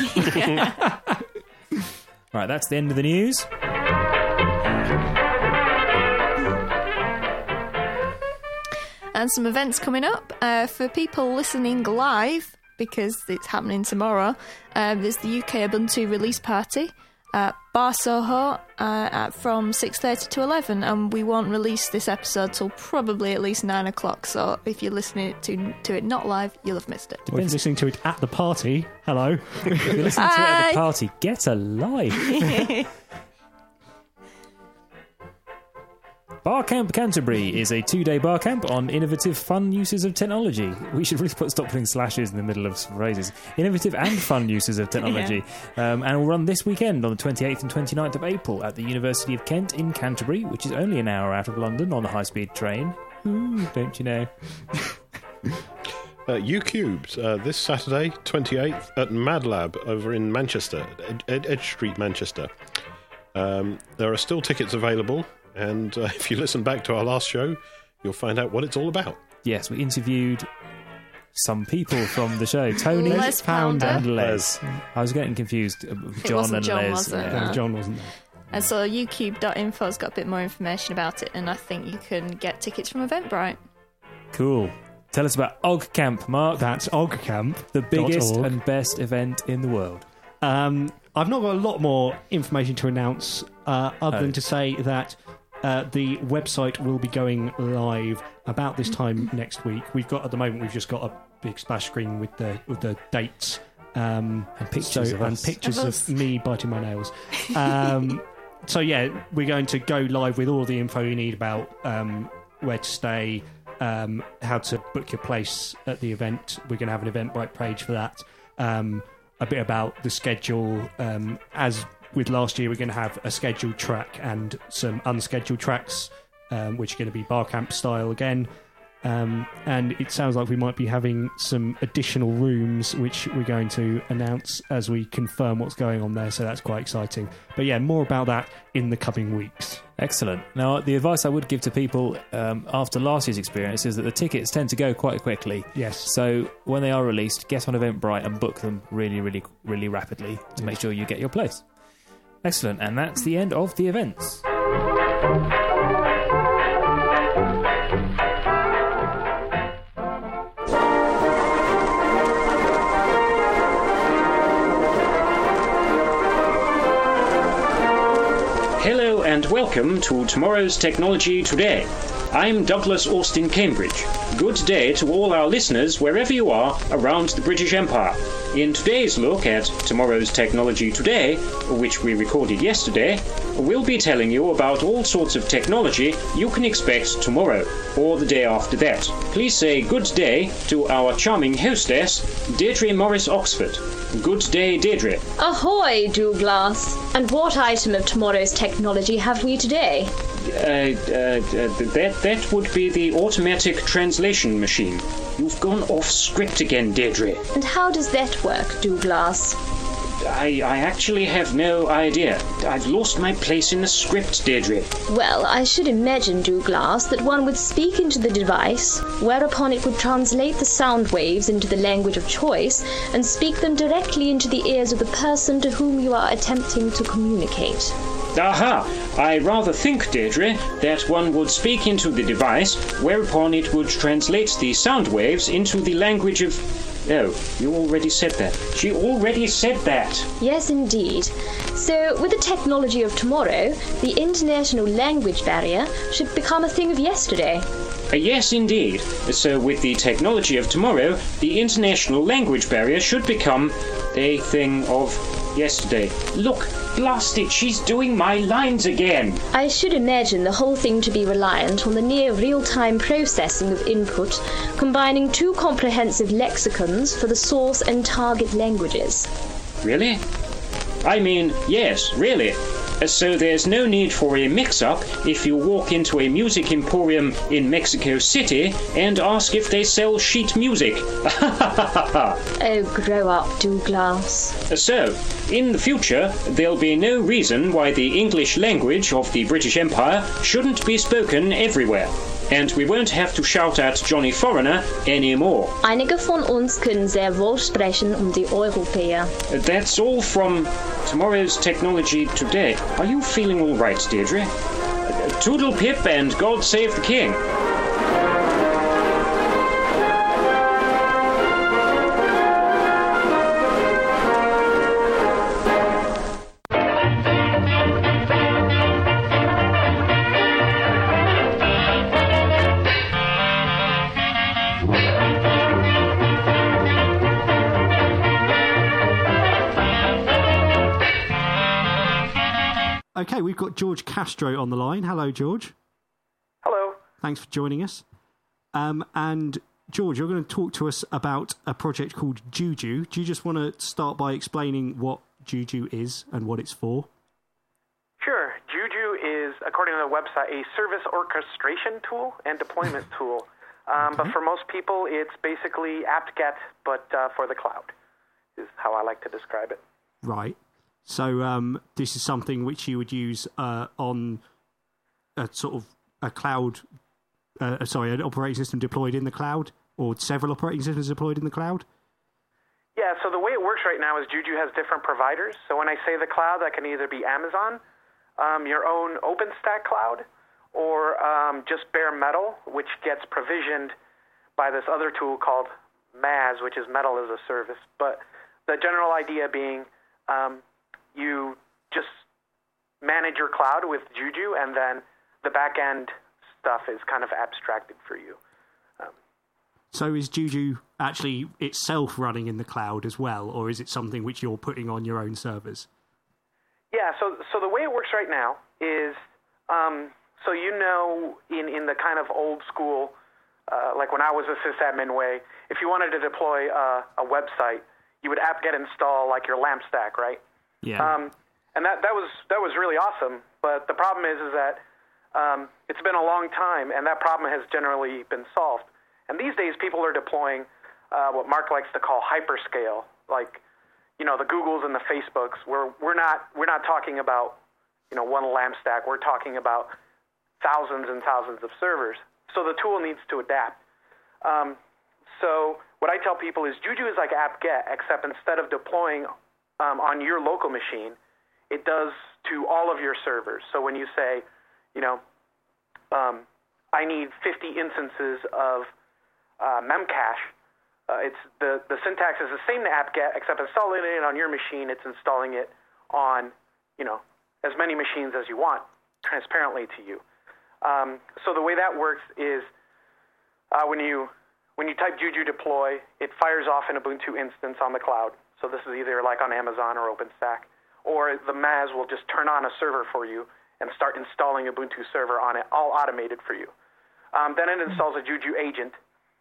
Right, that's the end of the news. And some events coming up. Uh, for people listening live, because it's happening tomorrow, um, there's the U K Ubuntu release party at Bar Soho uh, at, from six thirty to eleven, and we won't release this episode till probably at least nine o'clock, so if you're listening to, to it not live, you'll have missed it. Or if you're listening to it at the party, hello. If you're listening to it at Hi. the party, get a life. Barcamp Canterbury is a two-day barcamp on innovative, fun uses of technology. We should really put stop putting slashes in the middle of phrases. Innovative and fun uses of technology. Um, and will run this weekend on the twenty-eighth and twenty-ninth of April at the University of Kent in Canterbury, which is only an hour out of London on a high-speed train. Ooh, don't you know? Uh, U-Cubed, uh, this Saturday, twenty-eighth, at Mad Lab over in Manchester, Ed- Ed- Edge Street, Manchester. Um, there are still tickets available, and uh, if you listen back to our last show, you'll find out what it's all about. Yes, we interviewed some people from the show. Tony, Les Pounder. and Les. I was getting confused with John wasn't and John, Les. was it? Yeah. No, John wasn't there. And so ucube dot info's got a bit more information about it, and I think you can get tickets from Eventbrite. Cool. Tell us about OggCamp, Mark. That's OggCamp. The biggest org. and best event in the world. Um, I've not got a lot more information to announce, uh, other Oh. than to say that uh, the website will be going live about this time next week. We've got, at the moment, we've just got a big splash screen with the with the dates um, And pictures so, of and us. pictures Of of, us. me biting my nails. Um, so yeah, we're going to go live with all the info you need about um, where to stay, um, how to book your place at the event. We're going to have an Eventbrite page for that. Um, a bit about the schedule. Um, as with last year, we're going to have a scheduled track and some unscheduled tracks, um, which are going to be bar camp style again. Um, and it sounds like we might be having some additional rooms, which we're going to announce as we confirm what's going on there. So that's quite exciting. But yeah, more about that in the coming weeks. Excellent. Now, the advice I would give to people um, after last year's experience is that the tickets tend to go quite quickly. Yes. So when they are released, get on Eventbrite and book them really, really, really rapidly to make sure you get your place. Excellent. And that's the end of the events. Hello and welcome to Tomorrow's Technology Today. I'm Douglas Austin Cambridge. Good day to all our listeners wherever you are around the British Empire. In today's look at Tomorrow's Technology Today, which we recorded yesterday, we'll be telling you about all sorts of technology you can expect tomorrow or the day after that. Please say good day to our charming hostess, Deirdre Morris Oxford. Good day, Deirdre. Ahoy, Douglas! And what item of tomorrow's technology have we today? Uh, uh, uh, that that would be the automatic translation machine. You've gone off script again, Deirdre. And how does that work, Douglas? I, I actually have no idea. I've lost my place in the script, Deirdre. Well, I should imagine, Douglas, that one would speak into the device, whereupon it would translate the sound waves into the language of choice and speak them directly into the ears of the person to whom you are attempting to communicate. Aha! I rather think, Deirdre, that one would speak into the device, whereupon it would translate the sound waves into the language of... Oh, you already said that. She already said that. Yes, indeed. So, with the technology of tomorrow, the international language barrier should become a thing of yesterday. Uh, yes, indeed. So, with the technology of tomorrow, the international language barrier should become a thing of yesterday. Look, blast it, she's doing my lines again. I should imagine the whole thing to be reliant on the near real-time processing of input, combining two comprehensive lexicons for the source and target languages. Really? I mean, yes, really. Uh, So there's no need for a mix-up if you walk into a music emporium in Mexico City and ask if they sell sheet music. Oh, grow up, Douglas. So, in the future, there'll be no reason why the English language of the British Empire shouldn't be spoken everywhere. And we won't have to shout at Johnny Foreigner anymore. Einige von uns können sehr wohl sprechen um die Europäer. That's all from Tomorrow's Technology Today. Are you feeling all right, Deirdre? Toodle pip and God save the king. Okay, we've got George Castro on the line. Hello, George. Hello. Thanks for joining us. Um, and George, you're going to talk to us about a project called Juju. Do you just want to start by explaining what Juju is and what it's for? Sure. Juju is, according to the website, a service orchestration tool and deployment tool. Um, Okay. But for most people, it's basically apt-get, but uh, for the cloud, is how I like to describe it. Right. So um, this is something which you would use uh, on a sort of a cloud uh, sorry, an operating system deployed in the cloud, or several operating systems deployed in the cloud? Yeah, so the way it works right now is Juju has different providers. So when I say the cloud, that can either be Amazon, um, your own OpenStack cloud, or um, just bare metal, which gets provisioned by this other tool called M A S, which is Metal as a Service. But the general idea being um, you just manage your cloud with Juju, and then the back-end stuff is kind of abstracted for you. Um, So is Juju actually itself running in the cloud as well, or is it something which you're putting on your own servers? Yeah, so so the way it works right now is, um, so you know, in, in the kind of old school, uh, like when I was a sysadmin way, if you wanted to deploy a, a website, you would apt-get install like your LAMP stack, right? Yeah. Um, and that, that was that was really awesome, but the problem is is that um, it's been a long time, and that problem has generally been solved. And these days, people are deploying uh, what Mark likes to call hyperscale, like, you know, the Googles and the Facebooks. We're we're not we're not talking about, you know, one LAMP stack. We're talking about thousands and thousands of servers. So the tool needs to adapt. Um, so what I tell people is Juju is like apt-get, except instead of deploying um, on your local machine, it does to all of your servers. So when you say, you know, um, I need fifty instances of uh, Memcache, uh, it's the, the syntax is the same to apt-get, except installing it on your machine, it's installing it on, you know, as many machines as you want, transparently to you. Um, so the way that works is uh, when you when you type Juju deploy, it fires off an Ubuntu instance on the cloud. So this is either like on Amazon or OpenStack, or the M A S will just turn on a server for you and start installing Ubuntu server on it, all automated for you. Um, then it installs a Juju agent,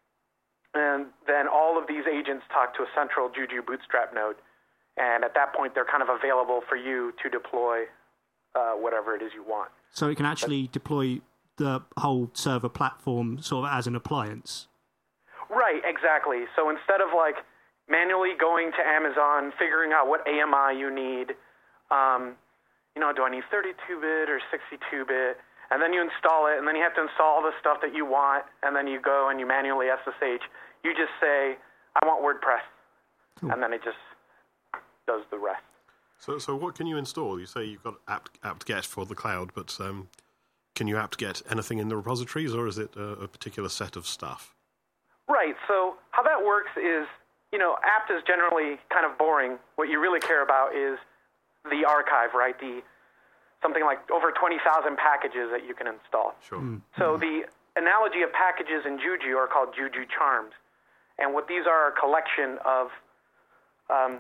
and then all of these agents talk to a central Juju Bootstrap node, and at that point they're kind of available for you to deploy uh, whatever it is you want. So it can actually but, deploy the whole server platform sort of as an appliance? Right, exactly. So instead of like manually going to Amazon, figuring out what A M I you need, um, you know, do I need thirty-two bit or sixty-two bit? And then you install it, and then you have to install all the stuff that you want, and then you go and you manually S S H. You just say, I want WordPress, cool. And then it just does the rest. So so what can you install? You say you've got apt, apt-get for the cloud, but um, can you apt-get anything in the repositories, or is it a, a particular set of stuff? Right, so how that works is, you know, apt is generally kind of boring. What you really care about is the archive, right? The something like over twenty thousand packages that you can install. Sure. Mm. So the analogy of packages in Juju are called Juju charms. And what these are a collection of um,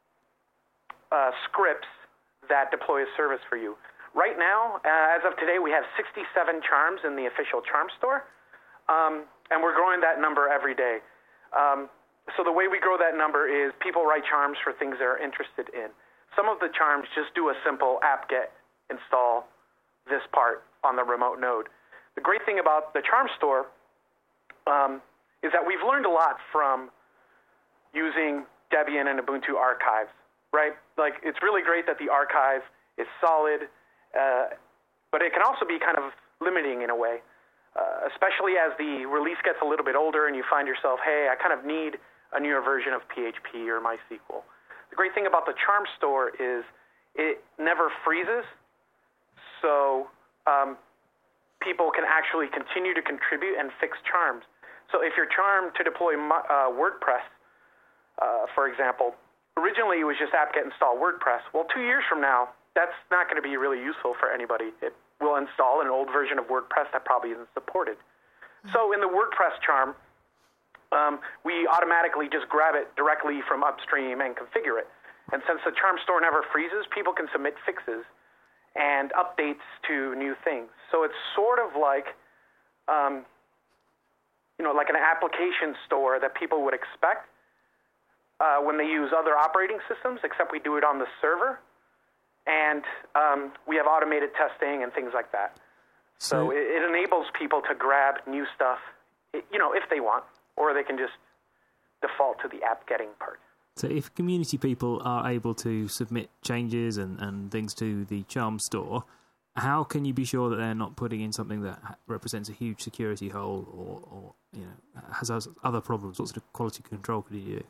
uh, scripts that deploy a service for you. Right now, uh, as of today, we have sixty-seven charms in the official charm store. Um, and we're growing that number every day. Um, so the way we grow that number is people write charms for things they're interested in. Some of the charms just do a simple apt-get install this part on the remote node. The great thing about the charm store um, is that we've learned a lot from using Debian and Ubuntu archives, right? Like, it's really great that the archive is solid, uh, but it can also be kind of limiting in a way, uh, especially as the release gets a little bit older and you find yourself, hey, I kind of need a newer version of P H P or MySQL. The great thing about the charm store is it never freezes, so um, people can actually continue to contribute and fix charms. So if you're charmed to deploy uh, WordPress, uh, for example, originally it was just apt-get install WordPress. Well, two years from now, that's not going to be really useful for anybody. It will install an old version of WordPress that probably isn't supported. Mm-hmm. So in the WordPress charm, um, we automatically just grab it directly from upstream and configure it. And since the charm store never freezes, people can submit fixes and updates to new things. So it's sort of like, um, you know, like an application store that people would expect uh, when they use other operating systems, except we do it on the server. And um, we have automated testing and things like that. So, so it, it enables people to grab new stuff, you know, if they want, or they can just default to the apt-getting part. So if community people are able to submit changes and, and things to the charm store, how can you be sure that they're not putting in something that represents a huge security hole or, or you know, has other problems? What sort of quality control could you do?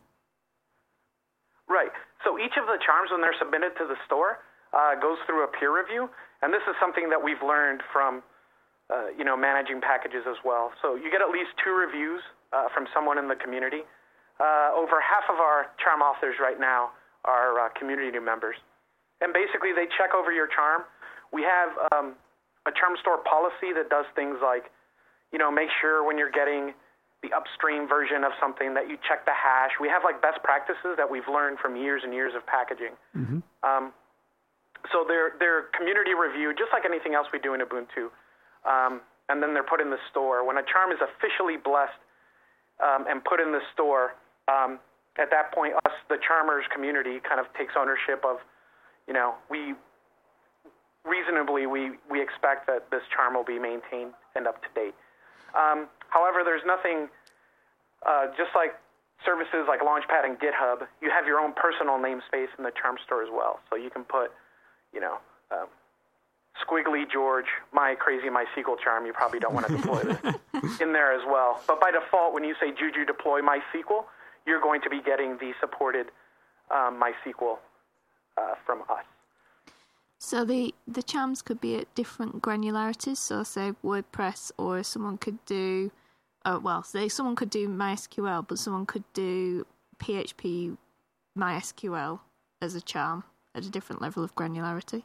Right. So each of the charms, when they're submitted to the store, uh, goes through a peer review, and this is something that we've learned from, uh, you know, managing packages as well. So you get at least two reviews uh, from someone in the community. Uh, over half of our charm authors right now are uh, community members, and basically they check over your charm. We have um, a charm store policy that does things like, you know, make sure when you're getting the upstream version of something that you check the hash. We have like best practices that we've learned from years and years of packaging. Mm-hmm. Um, so they're they're community reviewed, just like anything else we do in Ubuntu. Um, and then they're put in the store. When a charm is officially blessed um, and put in the store, um, at that point, us, the charmers community, kind of takes ownership of, you know, we reasonably we, we expect that this charm will be maintained and up to date. Um, however, there's nothing, uh, just like services like Launchpad and GitHub, you have your own personal namespace in the charm store as well. So you can put, you know, um, Squiggly George, my crazy MySQL charm, you probably don't want to deploy this in there as well. But by default, when you say Juju deploy MySQL, you're going to be getting the supported um, MySQL uh, from us. So the, the charms could be at different granularities. So say WordPress, or someone could do, oh, well, say someone could do MySQL, but someone could do P H P MySQL as a charm at a different level of granularity.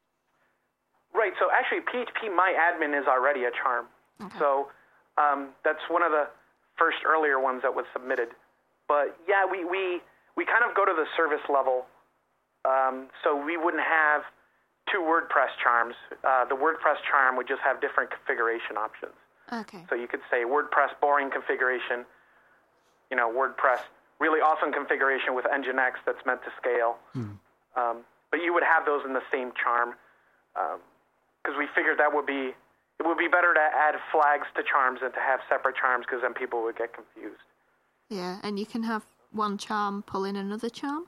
Right. So actually, P H P MyAdmin is already a charm. Okay. So um, that's one of the first earlier ones that was submitted. But yeah, we we, we kind of go to the service level. Um, so we wouldn't have two WordPress charms. Uh, the WordPress charm would just have different configuration options. Okay. So you could say WordPress boring configuration, you know, WordPress really awesome configuration with Nginx that's meant to scale. Hmm. Um, but you would have those in the same charm because um, we figured that would be, it would be better to add flags to charms than to have separate charms because then people would get confused. Yeah, and you can have one charm pull in another charm,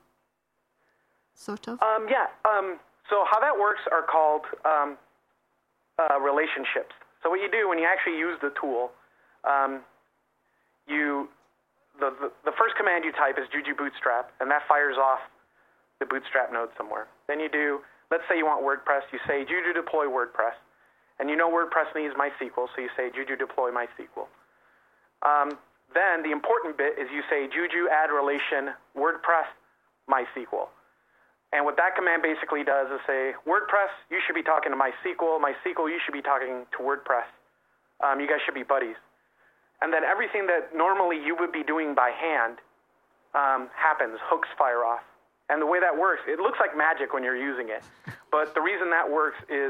sort of? Um, yeah. Um, So how that works are called um, uh, relationships. So what you do when you actually use the tool, um, you the, the the first command you type is Juju Bootstrap, and that fires off the Bootstrap node somewhere. Then you do, let's say you want WordPress, you say Juju deploy WordPress, and you know WordPress needs MySQL, so you say Juju deploy MySQL. Um, then the important bit is you say Juju add relation WordPress MySQL. And what that command basically does is say, WordPress, you should be talking to MySQL. MySQL, you should be talking to WordPress. Um, you guys should be buddies. And then everything that normally you would be doing by hand um, happens. Hooks fire off. And the way that works, it looks like magic when you're using it. But the reason that works is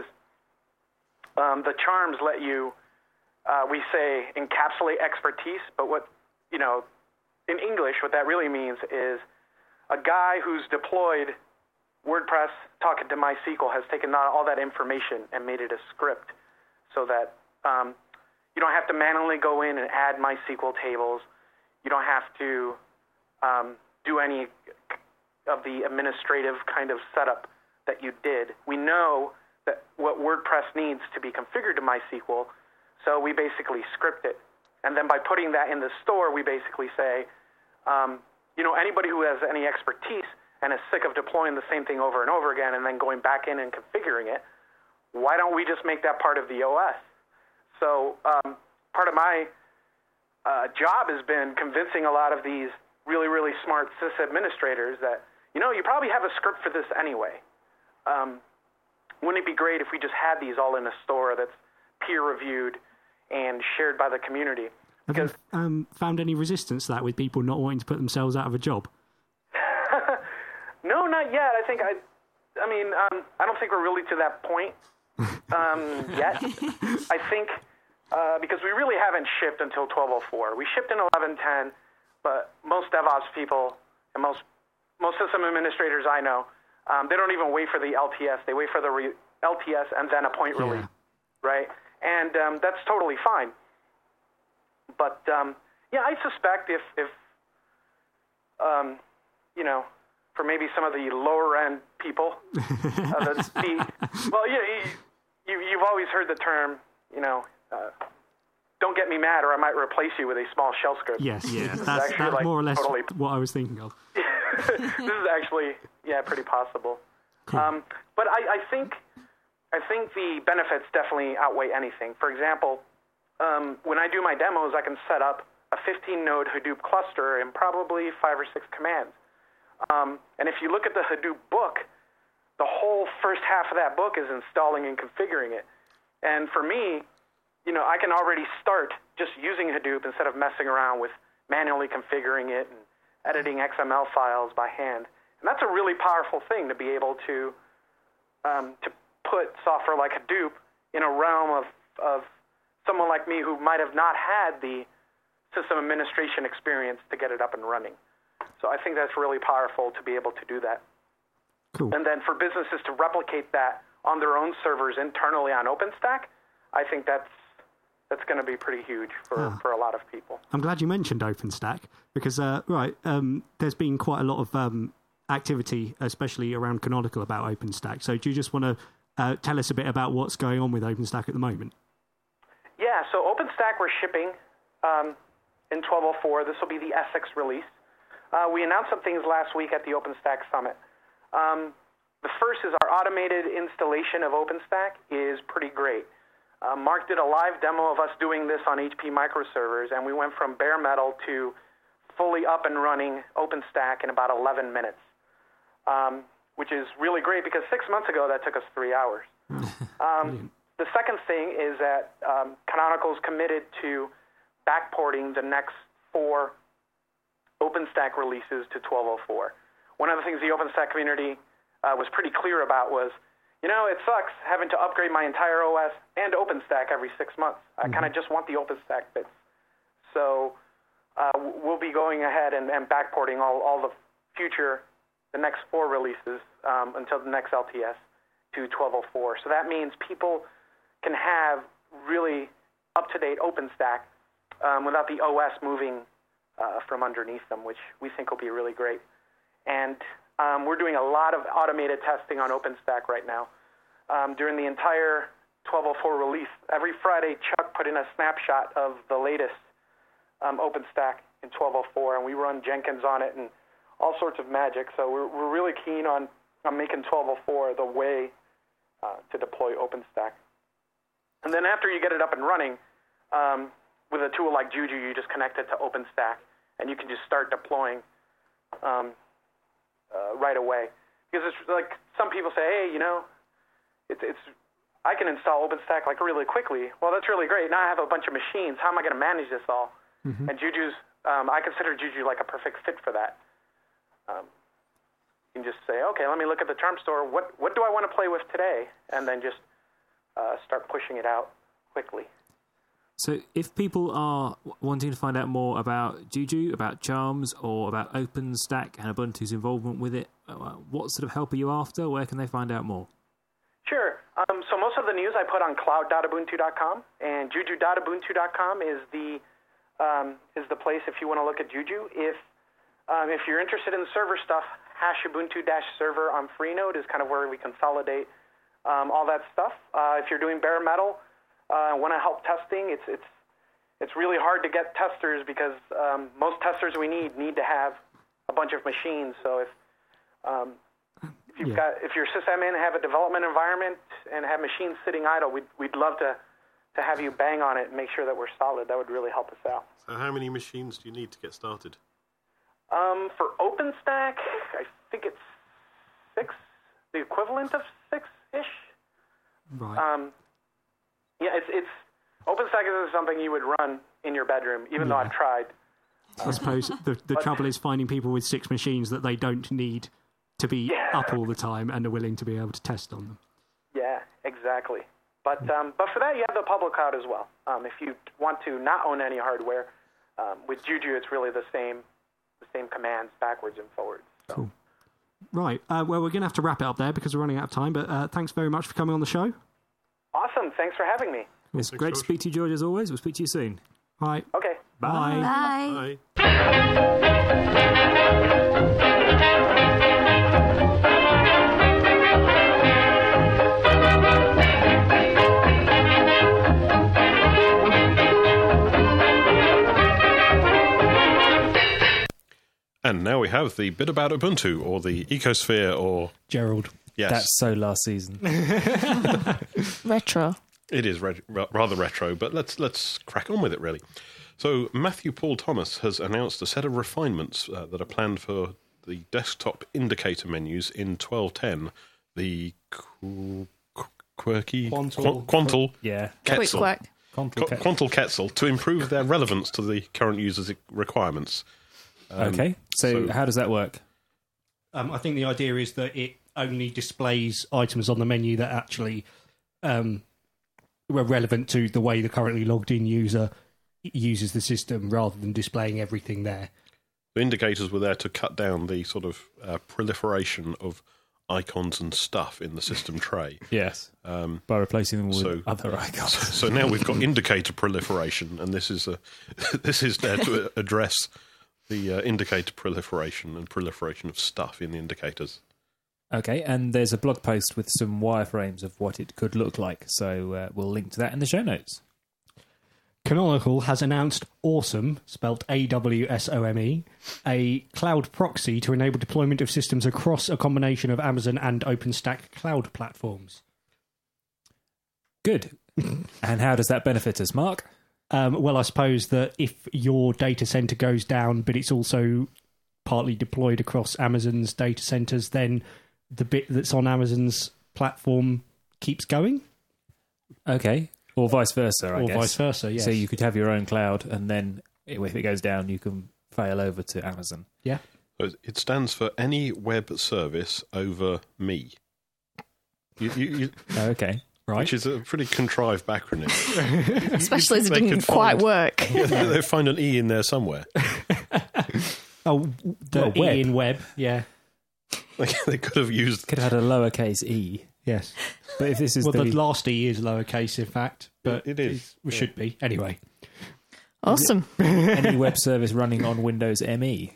um, the charms let you, uh, we say, encapsulate expertise. But what, you know, in English, what that really means is a guy who's deployed WordPress talking to MySQL has taken all that information and made it a script so that um, you don't have to manually go in and add MySQL tables. You don't have to um, do any of the administrative kind of setup that you did. We know that what WordPress needs to be configured to MySQL, so we basically script it. And then by putting that in the store, we basically say, um, you know, anybody who has any expertise and is sick of deploying the same thing over and over again and then going back in and configuring it, why don't we just make that part of the O S? So um, part of my uh, job has been convincing a lot of these really, really smart sys administrators that, you know, you probably have a script for this anyway. Um, wouldn't it be great if we just had these all in a store that's peer-reviewed and shared by the community? Have you um, found any resistance to that with people not wanting to put themselves out of a job? No, not yet. I think I, I mean, um, I don't think we're really to that point um, yet. I think uh, because we really haven't shipped until twelve oh four. We shipped in eleven ten, but most DevOps people and most most system administrators I know, um, they don't even wait for the L T S. They wait for the re- L T S and then a point yeah. release, right? And um, that's totally fine. But um, yeah, I suspect if if um, you know. for maybe some of the lower end people, uh, the, the, well, yeah, you, you've always heard the term, you know, uh, don't get me mad or I might replace you with a small shell script. Yes, yeah, This is that's, actually, that's like, more or less totally- what I was thinking of. This is actually, yeah, pretty possible. Cool. Um, but I, I think I think the benefits definitely outweigh anything. For example, um, when I do my demos, I can set up a fifteen node Hadoop cluster in probably five or six commands. Um, and if you look at the Hadoop book, the whole first half of that book is installing and configuring it. And for me, you know, I can already start just using Hadoop instead of messing around with manually configuring it and editing X M L files by hand. And that's a really powerful thing to be able to um, to put software like Hadoop in a realm of, of someone like me who might have not had the system administration experience to get it up and running. So I think that's really powerful to be able to do that. Cool. And then for businesses to replicate that on their own servers internally on OpenStack, I think that's that's going to be pretty huge for, Ah. for a lot of people. I'm glad you mentioned OpenStack because, uh, right, um, there's been quite a lot of um, activity, especially around Canonical, about OpenStack. So do you just want to uh, tell us a bit about what's going on with OpenStack at the moment? Yeah, so OpenStack we're shipping um, in twelve oh four. This will be the Essex release. Uh, we announced some things last week at the OpenStack Summit. Um, the first is our automated installation of OpenStack is pretty great. Uh, Mark did a live demo of us doing this on H P microservers, and we went from bare metal to fully up and running OpenStack in about eleven minutes, um, which is really great because six months ago that took us three hours. Um, the second thing is that um, Canonical's committed to backporting the next four OpenStack releases to twelve oh four. One of the things the OpenStack community uh, was pretty clear about was, you know, it sucks having to upgrade my entire O S and OpenStack every six months. I kind of just want the OpenStack bits. So uh, we'll be going ahead and, and backporting all, all the future, the next four releases um, until the next L T S to twelve oh four. So that means people can have really up-to-date OpenStack um, without the O S moving uh, from underneath them, which we think will be really great. And um, we're doing a lot of automated testing on OpenStack right now. Um, during the entire twelve oh four release, every Friday, Chuck put in a snapshot of the latest um, OpenStack in twelve oh four, and we run Jenkins on it and all sorts of magic. So we're, we're really keen on, on making twelve oh four the way uh, to deploy OpenStack. And then after you get it up and running, um, with a tool like Juju, you just connect it to OpenStack, and you can just start deploying um, uh, right away. Because it's like some people say, hey, you know, it's it's I can install OpenStack like really quickly. Well, that's really great. Now I have a bunch of machines. How am I going to manage this all? Mm-hmm. And Juju's, um, I consider Juju like a perfect fit for that. Um, you can just say, okay, let me look at the term store. What what do I want to play with today? And then just uh, start pushing it out quickly. So if people are wanting to find out more about Juju, about Charms, or about OpenStack and Ubuntu's involvement with it, what sort of help are you after? Where can they find out more? Sure. Um, so most of the news I put on cloud dot ubuntu dot com, and juju dot ubuntu dot com is the um, is the place if you want to look at Juju. If um, if you're interested in the server stuff, hash ubuntu dash server on Freenode is kind of where we consolidate um, all that stuff. Uh, if you're doing bare metal, uh, want to help testing, it's it's it's really hard to get testers because um, most testers we need need to have a bunch of machines. So if um, If you've Yeah. got, if your sysadmin have a development environment and have machines sitting idle, we'd we'd love to, to have you bang on it and make sure that we're solid. That would really help us out. So how many machines do you need to get started? Um, for OpenStack, I think it's six, the equivalent of six-ish. Right. Um, yeah, it's it's OpenStack is something you would run in your bedroom, even though Yeah. I've tried. I suppose the, the trouble is finding people with six machines that they don't need to be Yeah. up all the time and are willing to be able to test on them. Yeah, exactly. But um, but for that, you have the public cloud as well. Um, if you want to not own any hardware, um, with Juju, it's really the same the same commands backwards and forwards. So. Cool. Right. Uh, well, we're going to have to wrap it up there because we're running out of time. But uh, thanks very much for coming on the show. Awesome. Thanks for having me. It's Thanks, great to George. speak to you, George, as always. We'll speak to you soon. Bye. Okay. Bye. Bye. Bye. And now we have the bit about Ubuntu, or the ecosphere, or... Gerald. Yes. That's so last season. Retro. It is re- rather retro, but let's let's crack on with it, really. So Matthew Paul Thomas has announced a set of refinements uh, that are planned for the desktop indicator menus in twelve ten, the qu- qu- quirky Quantal. Qu- Quantal Yeah. Quick Quetzal. quack. Qu- Quantal Quetzal to improve their relevance to the current users' requirements. Um, Okay, so, so- how does that work? Um, I think the idea is that it only displays items on the menu that actually um, were relevant to the way the currently logged in user uses the system, rather than displaying everything there. The indicators were there to cut down the sort of uh, proliferation of icons and stuff in the system tray. Yes, Um, by replacing them with so- other icons. so now we've got indicator proliferation, and this is a this is there to address the uh, indicator proliferation and proliferation of stuff in the indicators. Okay, and there's a blog post with some wireframes of what it could look like, so uh, we'll link to that in the show notes. Canonical has announced Awesome, spelt A W S O M E, a cloud proxy to enable deployment of systems across a combination of Amazon and OpenStack cloud platforms. Good. And how does that benefit us, Mark? Um, well, I suppose that if your data center goes down, but it's also partly deployed across Amazon's data centers, then the bit that's on Amazon's platform keeps going, Okay, or vice versa, I or guess. vice versa. Yes. So you could have your own cloud, and then if it goes down, you can fail over to Amazon. yeah. So it stands for any web service over me, you, you, you, Oh, okay. Right. which is a pretty contrived backronym. Especially as it They didn't could quite find- work. Yeah, they, they find an E in there somewhere. Oh, the Well, E web. in web. Yeah. They, they could have used. Could have had a lowercase e. Yes. But if this is Well, the, the last E is lowercase, in fact, but It is, it should be anyway. Awesome. any web service running on Windows M E.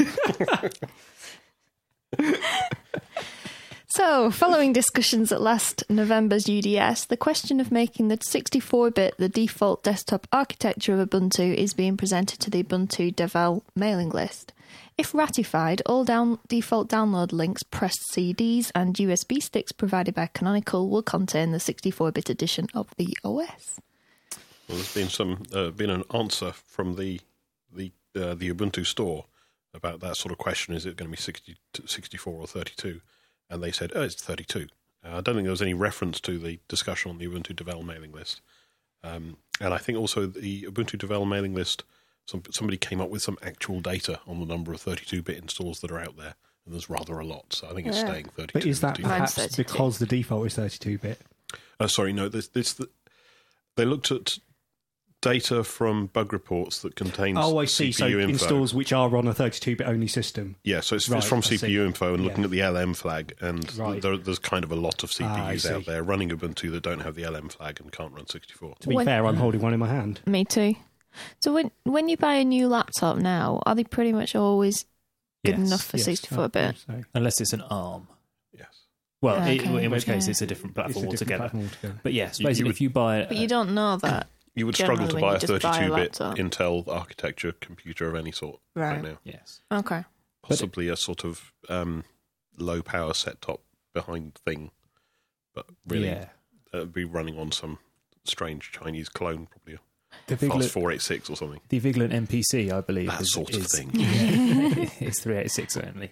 So, following discussions at last November's U D S, the question of making the sixty-four bit the default desktop architecture of Ubuntu is being presented to the Ubuntu Devel mailing list. If ratified, all down default download links, pressed C Ds, and U S B sticks provided by Canonical will contain the sixty-four bit edition of the O S. Well, there's been some uh, been an answer from the the uh, the Ubuntu store about that sort of question. Is it going to be sixty, sixty-four or thirty-two? And they said, oh, it's thirty-two. Uh, I don't think there was any reference to the discussion on the Ubuntu Devel mailing list. Um, and I think also the Ubuntu Devel mailing list, some, somebody came up with some actual data on the number of thirty-two bit installs that are out there. And there's rather a lot. So I think it's Yeah. staying thirty-two. But is that default. Mine's perhaps thirty-two. because the default is thirty-two bit? Uh, sorry, no. This, this, the, they looked at data from bug reports that contains Oh, I see. C P U So info. installs which are on a thirty-two bit only system. Yeah, so it's, Right, it's from I C P U see. info and looking Yeah. at the L M flag, and Right. there, there's kind of a lot of Ah, I C P Us out see. there running Ubuntu that don't have the L M flag and can't run sixty-four. To be When- fair, I'm holding one in my hand. Me too. So when when you buy a new laptop now, are they pretty much always good Yes. enough for Yes, sixty-four I bit? believe so. Unless it's an ARM. Yes. Well, Okay. it, in which case Yeah. it's a different It's a platform different altogether. platform altogether. But yes, You- you basically, would- if you buy, But you don't know that. You would Generally, struggle to when buy you a just buy a thirty-two bit laptop. Intel architecture computer of any sort right, Right. now. yes, Okay. Possibly a sort of um, low power set top behind thing, but really yeah, uh, be running on some strange Chinese clone, probably a the Fast Vigilant, four eighty-six or something. the Vigilant N P C, I believe, That is, sort of is, thing. it's three eighty-six only.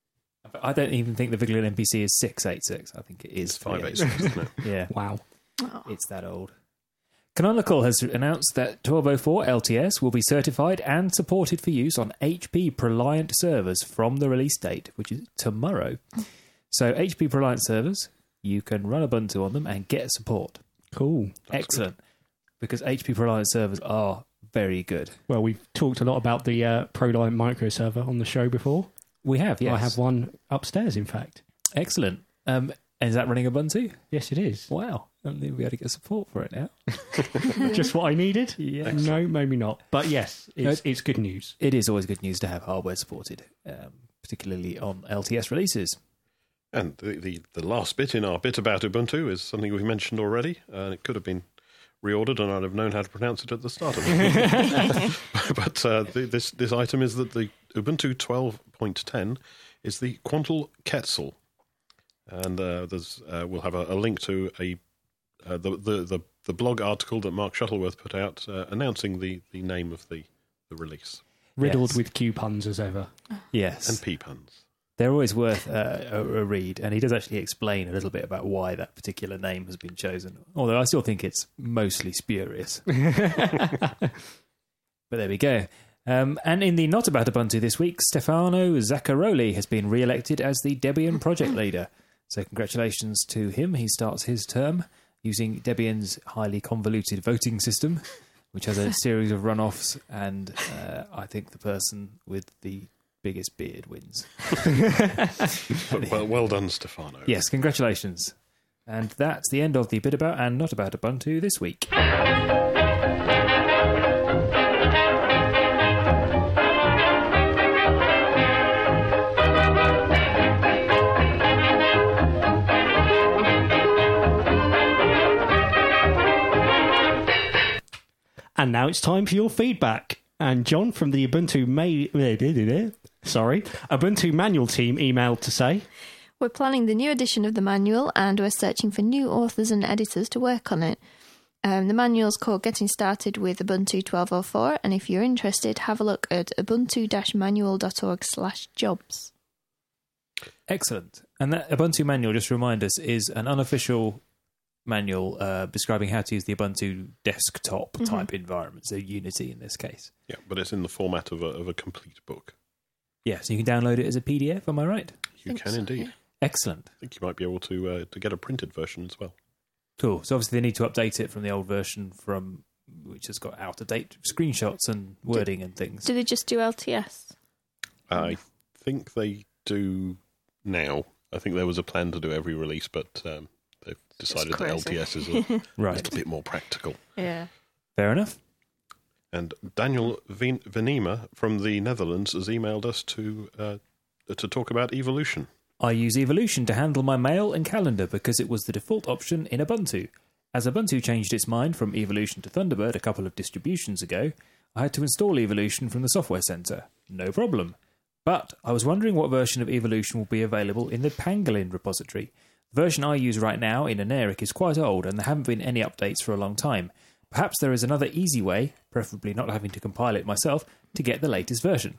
I don't even think the Vigilant N P C is six eighty-six. I think it is It's five eighty-six, isn't it? Yeah, Wow. it's that old. Canonical has announced that twelve oh four L T S will be certified and supported for use on H P ProLiant servers from the release date, which is tomorrow. So H P ProLiant servers, you can run Ubuntu on them and get support. Cool. Excellent. Because H P ProLiant servers are very good. Well, we've talked a lot about the uh, ProLiant microserver on the show before. We have, yes. I have one upstairs, in fact. Excellent. Um, and is that running Ubuntu? Yes, it is. Wow. I don't think we ought to get support for it now. Just what I needed? Yeah. No, maybe not. But yes, it's, it's good news. It is always good news to have hardware supported, um, particularly on L T S releases. And the, the, the last bit in our bit about Ubuntu is something we've mentioned already, and it could have been reordered, and I'd have known how to pronounce it at the start of it. But uh, the, this this item is that the Ubuntu twelve point ten is the Quantal Quetzal, and uh, there's uh, we'll have a, a link to a uh, the, the the the blog article that Mark Shuttleworth put out uh, announcing the, the name of the, the release. Riddled Yes. with Q puns as ever. Yes. And P puns. They're always worth uh, a, a read, and he does actually explain a little bit about why that particular name has been chosen, although I still think it's mostly spurious. But there we go. Um, and in the Not About Ubuntu this week, Stefano Zaccaroli has been re-elected as the Debian project leader. So congratulations to him. He starts his term using Debian's highly convoluted voting system, which has a series of runoffs, and uh, I think the person with the biggest beard wins. But well, well done, Stefano. Yes, congratulations. And that's the end of the Bit About and Not About Ubuntu this week. And now it's time for your feedback. And John from the Ubuntu May... Sorry, Ubuntu Manual team emailed to say... We're planning the new edition of the manual and we're searching for new authors and editors to work on it. Um, the manual's called Getting Started with Ubuntu twelve oh four, and if you're interested, have a look at ubuntu-manual.org slash jobs. Excellent. And that Ubuntu manual, just to remind us, is an unofficial manual uh, describing how to use the Ubuntu desktop Mm-hmm. type environment, so Unity in this case. Yeah, but it's in the format of a, of a complete book. Yeah, so you can download it as a P D F, am I right? You Think can so, indeed. yeah. Excellent. I think you might be able to uh, to get a printed version as well. Cool. So obviously they need to update it from the old version, from which has got out-of-date screenshots and wording and things. Do they just do L T S? I think they do now. I think there was a plan to do every release, but um, they've decided that crazy. L T S is a Right. little bit more practical. Yeah. Fair enough. And Daniel Ven- Venema from the Netherlands has emailed us to uh, to talk about evolution. I use Evolution to handle my mail and calendar because it was the default option in Ubuntu. As Ubuntu changed its mind from Evolution to Thunderbird a couple of distributions ago, I had to install Evolution from the Software Center. No problem. But I was wondering what version of Evolution will be available in the Pangolin repository. The version I use right now in Aneric is quite old and there haven't been any updates for a long time. Perhaps there is another easy way, preferably not having to compile it myself, to get the latest version.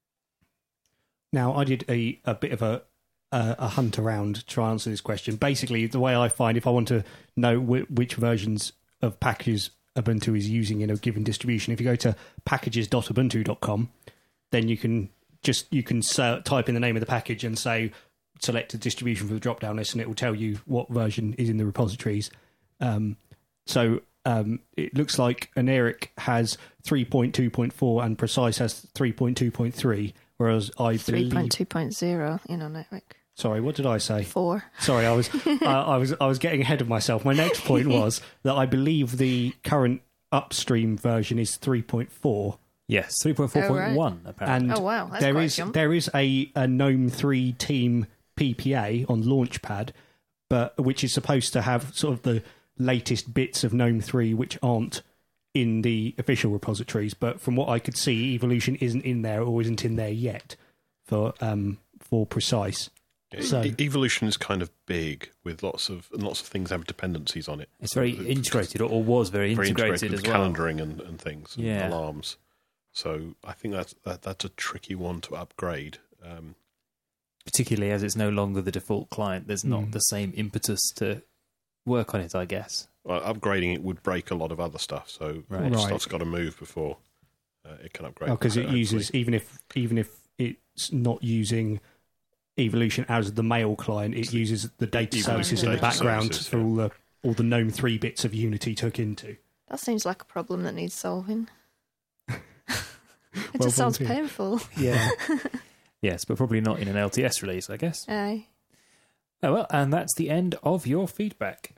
Now, I did a, a bit of a, a a hunt around to try and answer this question. Basically, the way I find, if I want to know wh- which versions of packages Ubuntu is using in a given distribution, if you go to packages dot ubuntu dot com, then you can just you can uh, type in the name of the package and say select a distribution for the drop-down list, and it will tell you what version is in the repositories. Um, so um, it looks like Aneric has three point two point four and Precise has three point two point three. Whereas I three believe, point two point oh in Aneric. sorry, what did I say? Four. Sorry, I was, uh, I was, I was getting ahead of myself. My next point was that I believe the current upstream version is three point four, Yes, three point four point one apparently. and Oh, wow, that's there quite a is jump. there is a, a GNOME three team P P A on Launchpad, but which is supposed to have sort of the latest bits of GNOME three which aren't in the official repositories, but from what I could see, Evolution isn't in there or isn't in there yet for um, for Precise. So- E- Evolution is kind of big with lots of and lots of things have dependencies on it. It's very integrated, or, or was very, Very integrated, integrated with as well. calendaring and, and things, and Yeah. alarms. So I think that's that, that's a tricky one to upgrade. Um, Particularly as it's no longer the default client, there's not Mm. the same impetus to work on it, I guess. well, upgrading it would break a lot of other stuff, so Right. a lot of Right. stuff's got to move before uh, it can upgrade. because it hopefully. uses even if even if it's not using Evolution as the mail client, it uses the data Evolution services in the data background services, for yeah. all the all the GNOME three bits of Unity took into. That seems like a problem that needs solving. it Well just sounds volunteered. painful. Yeah. Yes, but probably not in an L T S release, I guess. Aye. Oh well, and that's the end of your feedback.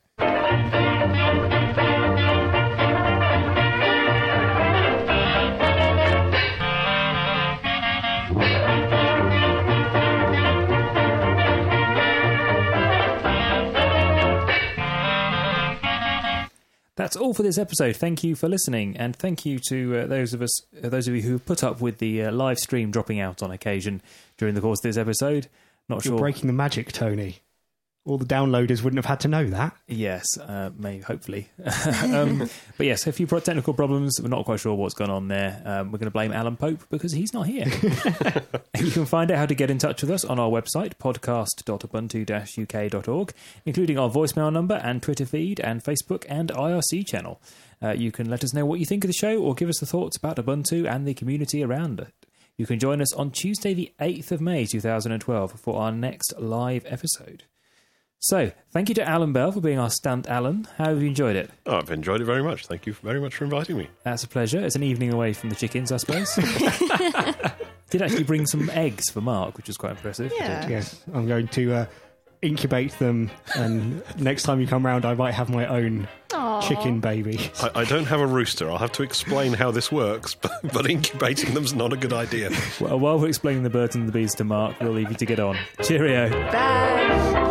That that's all for this episode. Thank you for listening, and thank you to uh, those of us, uh, those of you who put up with the uh, live stream dropping out on occasion during the course of this episode. Not You're sure. breaking the magic, Tony. All the downloaders wouldn't have had to know that. Yes, uh, maybe, hopefully. um, but yes, a few pro- technical problems. We're not quite sure what's gone on there. Um, we're going to blame Alan Pope because he's not here. You can find out how to get in touch with us on our website, podcast dot ubuntu dash u k dot org, including our voicemail number and Twitter feed and Facebook and I R C channel. Uh, you can let us know what you think of the show or give us the thoughts about Ubuntu and the community around it. You can join us on Tuesday the eighth of May two thousand twelve for our next live episode. So, thank you to Alan Bell for being our stunt Alan. How have you enjoyed it? Oh, I've enjoyed it very much. Thank you very much for inviting me. That's a pleasure. It's an evening away from the chickens, I suppose. Did actually bring some eggs for Mark, which was quite impressive. Yeah. Yes, I'm going to uh, incubate them, and next time you come round, I might have my own Aw. chicken baby. I, I don't have a rooster. I'll have to explain how this works, but, but incubating them's not a good idea. Well, while we're explaining the birds and the bees to Mark, we'll leave you to get on. Cheerio. Bye.